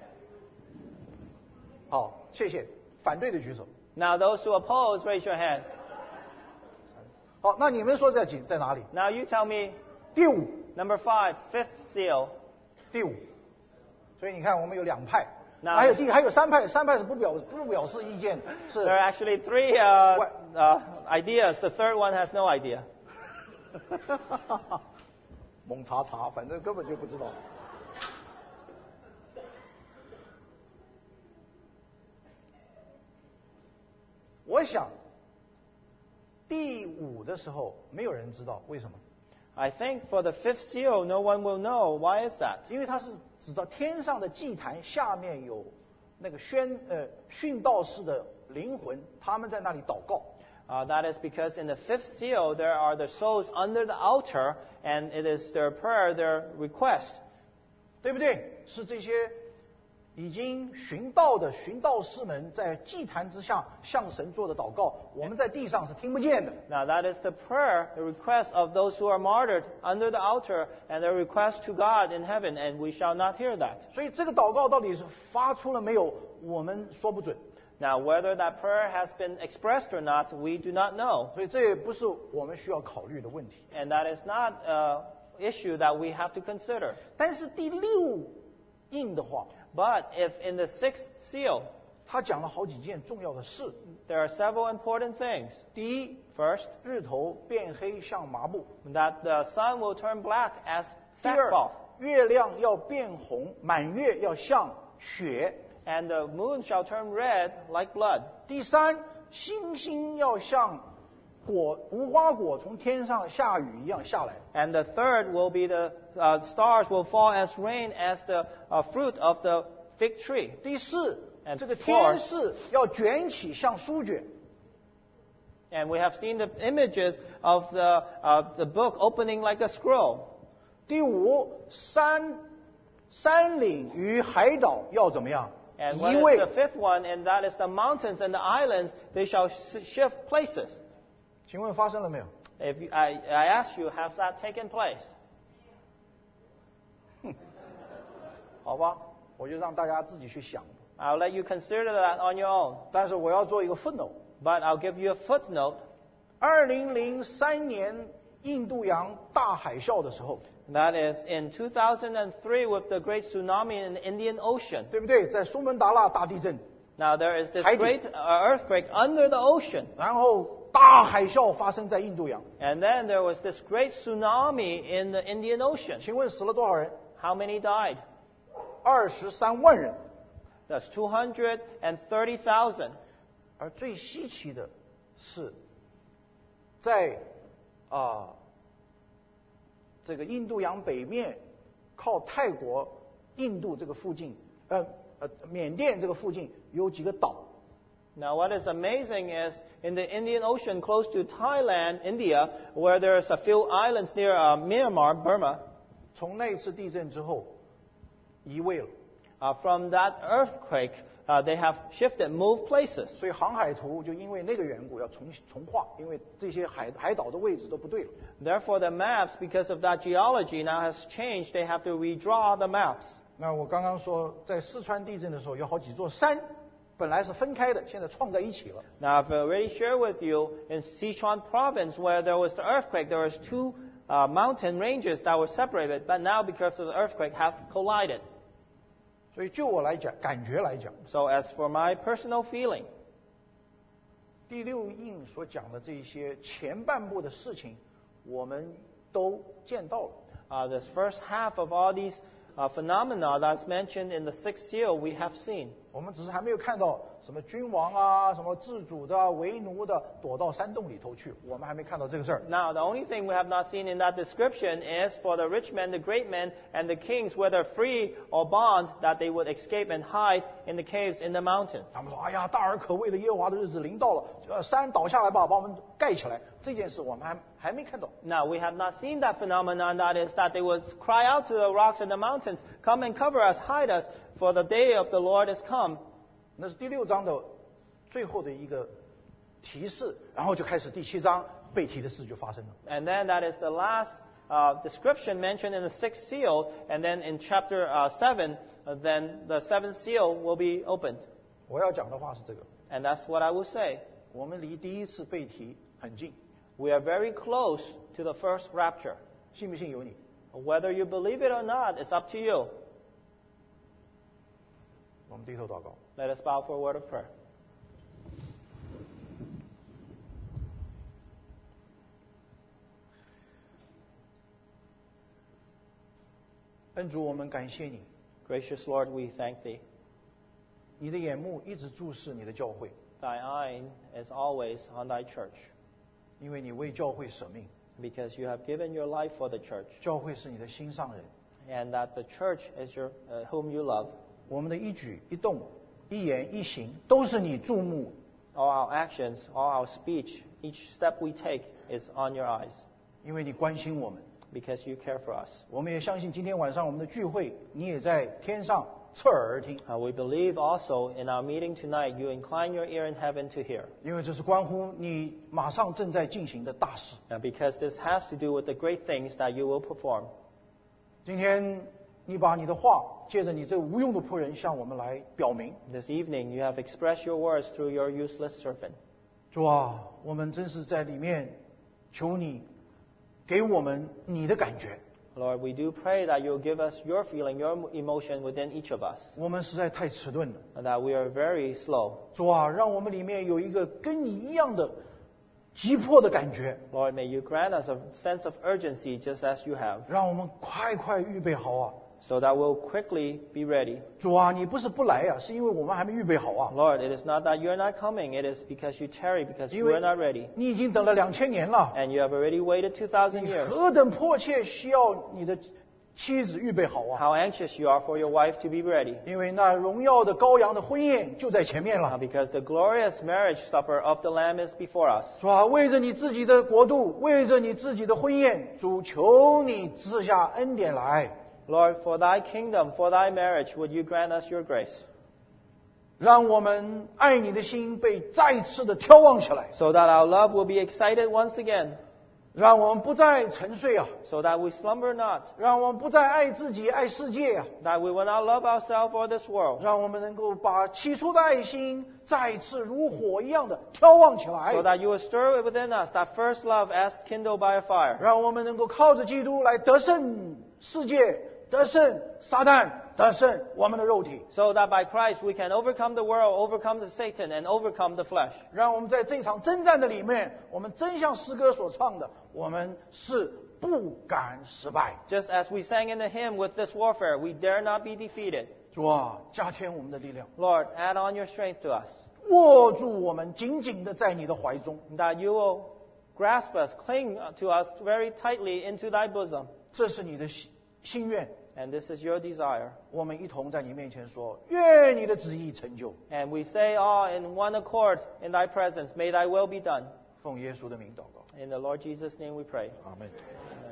好，谢谢。反对的举手。 Now those who oppose, raise your hand. 好，那你们说在几在哪里？ Now you tell me 第五， number five, fifth seal. 第五。所以你看，我们有两派， 那还有第还有三派，三派是不表不表示意见，是 There are actually three uh, What? uh, ideas. The third one has no idea. 猛查查，反正根本就不知道。我想，第五的时候没有人知道为什么， I think for the fifth seal, no one will know. Why is that? 因为它是指到天上的祭坛下面有那个宣呃殉道士的灵魂，他们在那里祷告。 Uh, that is because in the fifth seal, there are the souls under the altar, and it is their prayer, their request. 对不对？是这些已经寻道的寻道士们在祭坛之下向神做的祷告，我们在地上是听不见的。 Now that is the prayer, the request of those who are martyred under the altar, and their request to God in heaven, and we shall not hear that. 所以这个祷告到底是发出了没有，我们说不准。 Now whether that prayer has been expressed or not, we do not know. 所以这也不是我们需要考虑的问题。 And that is not uh, issue that we have to consider. 但是第六印的话， But if in the sixth seal, 他讲了好几件重要的事。 there are several important things. 第一， First, 日头变黑像麻布； that the sun will turn black as 第二 sackcloth, 月亮要变红，满月要像雪； and the moon shall turn red like blood. 第三，星星要像果无花果从天上下雨一样下来； And the third will be the uh, stars will fall as rain as the uh, fruit of the fig tree. 第四， And 这个 fourth 天势要卷起像书卷； And we have seen the images of the, uh, the book opening like a scroll. 第五，山山岭与海岛要怎么样？ And 移 what is 位 the fifth one? And that is the mountains and the islands, they shall s- shift places. 请问发生了没有？ If you, I, I ask you, has that taken place? 好吧，我就让大家自己去想。 I'll let you consider that on your own. 但是我要做一个 footnote。 But I'll give you a footnote. 二零零三年印度洋大海啸的时候， That is in two thousand three with the great tsunami in the Indian Ocean. 对不对？在苏门答腊大地震， Now there is this Haiti. great uh, earthquake under the ocean. 然后大海啸发生在印度洋。 And then there was this great tsunami in the Indian Ocean. 请问死了多少人？ How many died? 二十三万人。 That's two hundred thirty thousand. 而最稀奇的是，在啊、这个印度洋北面，靠泰国、印度这个附近，呃呃缅甸这个附近有几个岛。 Now what is amazing is in the Indian Ocean close to Thailand, India, where there's a few islands near uh, Myanmar, Burma, 从那次地震之后，移位了。 uh, from that earthquake, uh, they have shifted, moved places. 所以航海图就因为那个缘故要重重画，因为这些海海岛的位置都不对了。 Therefore, the maps, because of that geology, now has changed. They have to redraw the maps. 那我刚刚说，在四川地震的时候，有好几座山本来是分开的，现在撞在一起了。 Now, I've already shared with you in Sichuan province where there was the earthquake, there was two uh, mountain ranges that were separated, but now because of the earthquake have collided. 所以就我来讲，感觉来讲， So as for my personal feeling, 第六印所讲的这一些前半部的事情，我们都见到了。 uh, this first half of all these uh, phenomena that's mentioned in the sixth seal we have seen. 我们只是还没有看到什么君王啊、什么自主的啊、为奴的躲到山洞里头去，我们还没看到这个事儿。 Now, the only thing we have not seen in that description is for the rich men, the great men, and the kings, whether free or bond, that they would escape and hide in the caves in the mountains. 他们说：“哎呀，大而可畏的耶和华的日子临到了，呃，山倒下来吧，把我们盖起来。”这件事我们还还没看到。 Now, we have not seen that phenomenon, that is, that they would cry out to the rocks and the mountains, come and cover us, hide us, for the day of the Lord is come. 那是第六章的最后的一个提示，然后就开始第七章被提的事就发生了。 And then that is the last uh, description mentioned in the sixth seal, and then in chapter uh, seven, uh, then the seventh seal will be opened. 我要讲的话是这个： And that's what I will say. 我们离第一次被提很近， We are very close to the first rapture. 信不信由你。 Whether you believe it or not, it's up to you. 我们低头祷告。 Let us bow for a word of prayer. 恩主，我们感谢你， Gracious Lord, we thank Thee. 你的眼目一直注视你的教会， Thy eye is always on Thy church, 因为你为教会舍命， because you have given your life for the church, 教会是你的心上人。 and that the church is your, uh, whom you love. 我们的一举一动、一言一行，都是你注目， All our actions, all our speech, each step we take is on your eyes, 因为你关心我们。 because you care for us. 我们也相信今天晚上我们的聚会，你也在天上侧耳而听， Uh, we believe also in our meeting tonight, you incline your ear in heaven to hear, 因为这是关乎你马上正在进行的大事。 uh, because this has to do with the great things that you will perform. 今天你把你的话借着你这无用的仆人向我们来表明。 This evening, you have expressed your words through your useless servant. 主啊，我们真是在里面求你给我们你的感觉， Lord, we do pray that you'll give us your feeling, your emotion within each of us, 我们实在太迟钝了。 and that we are very slow. 主啊，让我们里面有一个跟你一样的急迫的感觉， Lord, may you grant us a sense of urgency just as you have, 让我们快快预备好啊！ so that we'll quickly be ready. 主啊，你不是不来啊，是因为我们还没预备好啊。 Lord, it is not that you're not coming, it is because you tarry, because 因 you 为 are not ready. 你已经等了两千年了， And you have already waited two thousand 你 years. 何等迫切需要你的妻子预备好啊！ How anxious you are for your wife to be ready. 因为那荣耀的羔羊的婚宴就在前面 Now, 了。 because the glorious marriage supper of the Lamb is before us. 主啊，为着你自己的国度，为着你自己的婚宴，主求你赐下恩典来， Lord, for thy kingdom, for thy marriage, would you grant us your grace, 让我们爱你的心被再次的挑旺起来， so that our love will be excited once again, 让我们不再沉睡啊， so that we slumber not, 让我们不再爱自己、爱世界啊， that we will not love ourselves or this world, 让我们能够把起初的爱心再次如火一样的挑旺起来 so，that you will stir within us that first love as kindled by a fire, 让我们能够靠着基督来得胜世界，得胜撒旦，得胜我们的肉体， so that by Christ we can overcome the world, overcome the Satan, and overcome the flesh. 让我们在这场征战的里面，我们真像诗歌所唱的，我们是不敢失败。 Just as we sang in the hymn, with this warfare, we dare not be defeated. 主啊，加添我们的力量， Lord, add on your strength to us, 握住我们紧紧的在你的怀中。 that you will grasp us, cling to us very tightly into thy bosom. 这是你的心心愿。 And this is your desire. 我们一同在你面前说：愿你的旨意成就。 And we say all in one accord in thy presence, may thy will be done. 奉耶稣的名祷告， In the Lord Jesus' name we pray. 阿门。 Amen.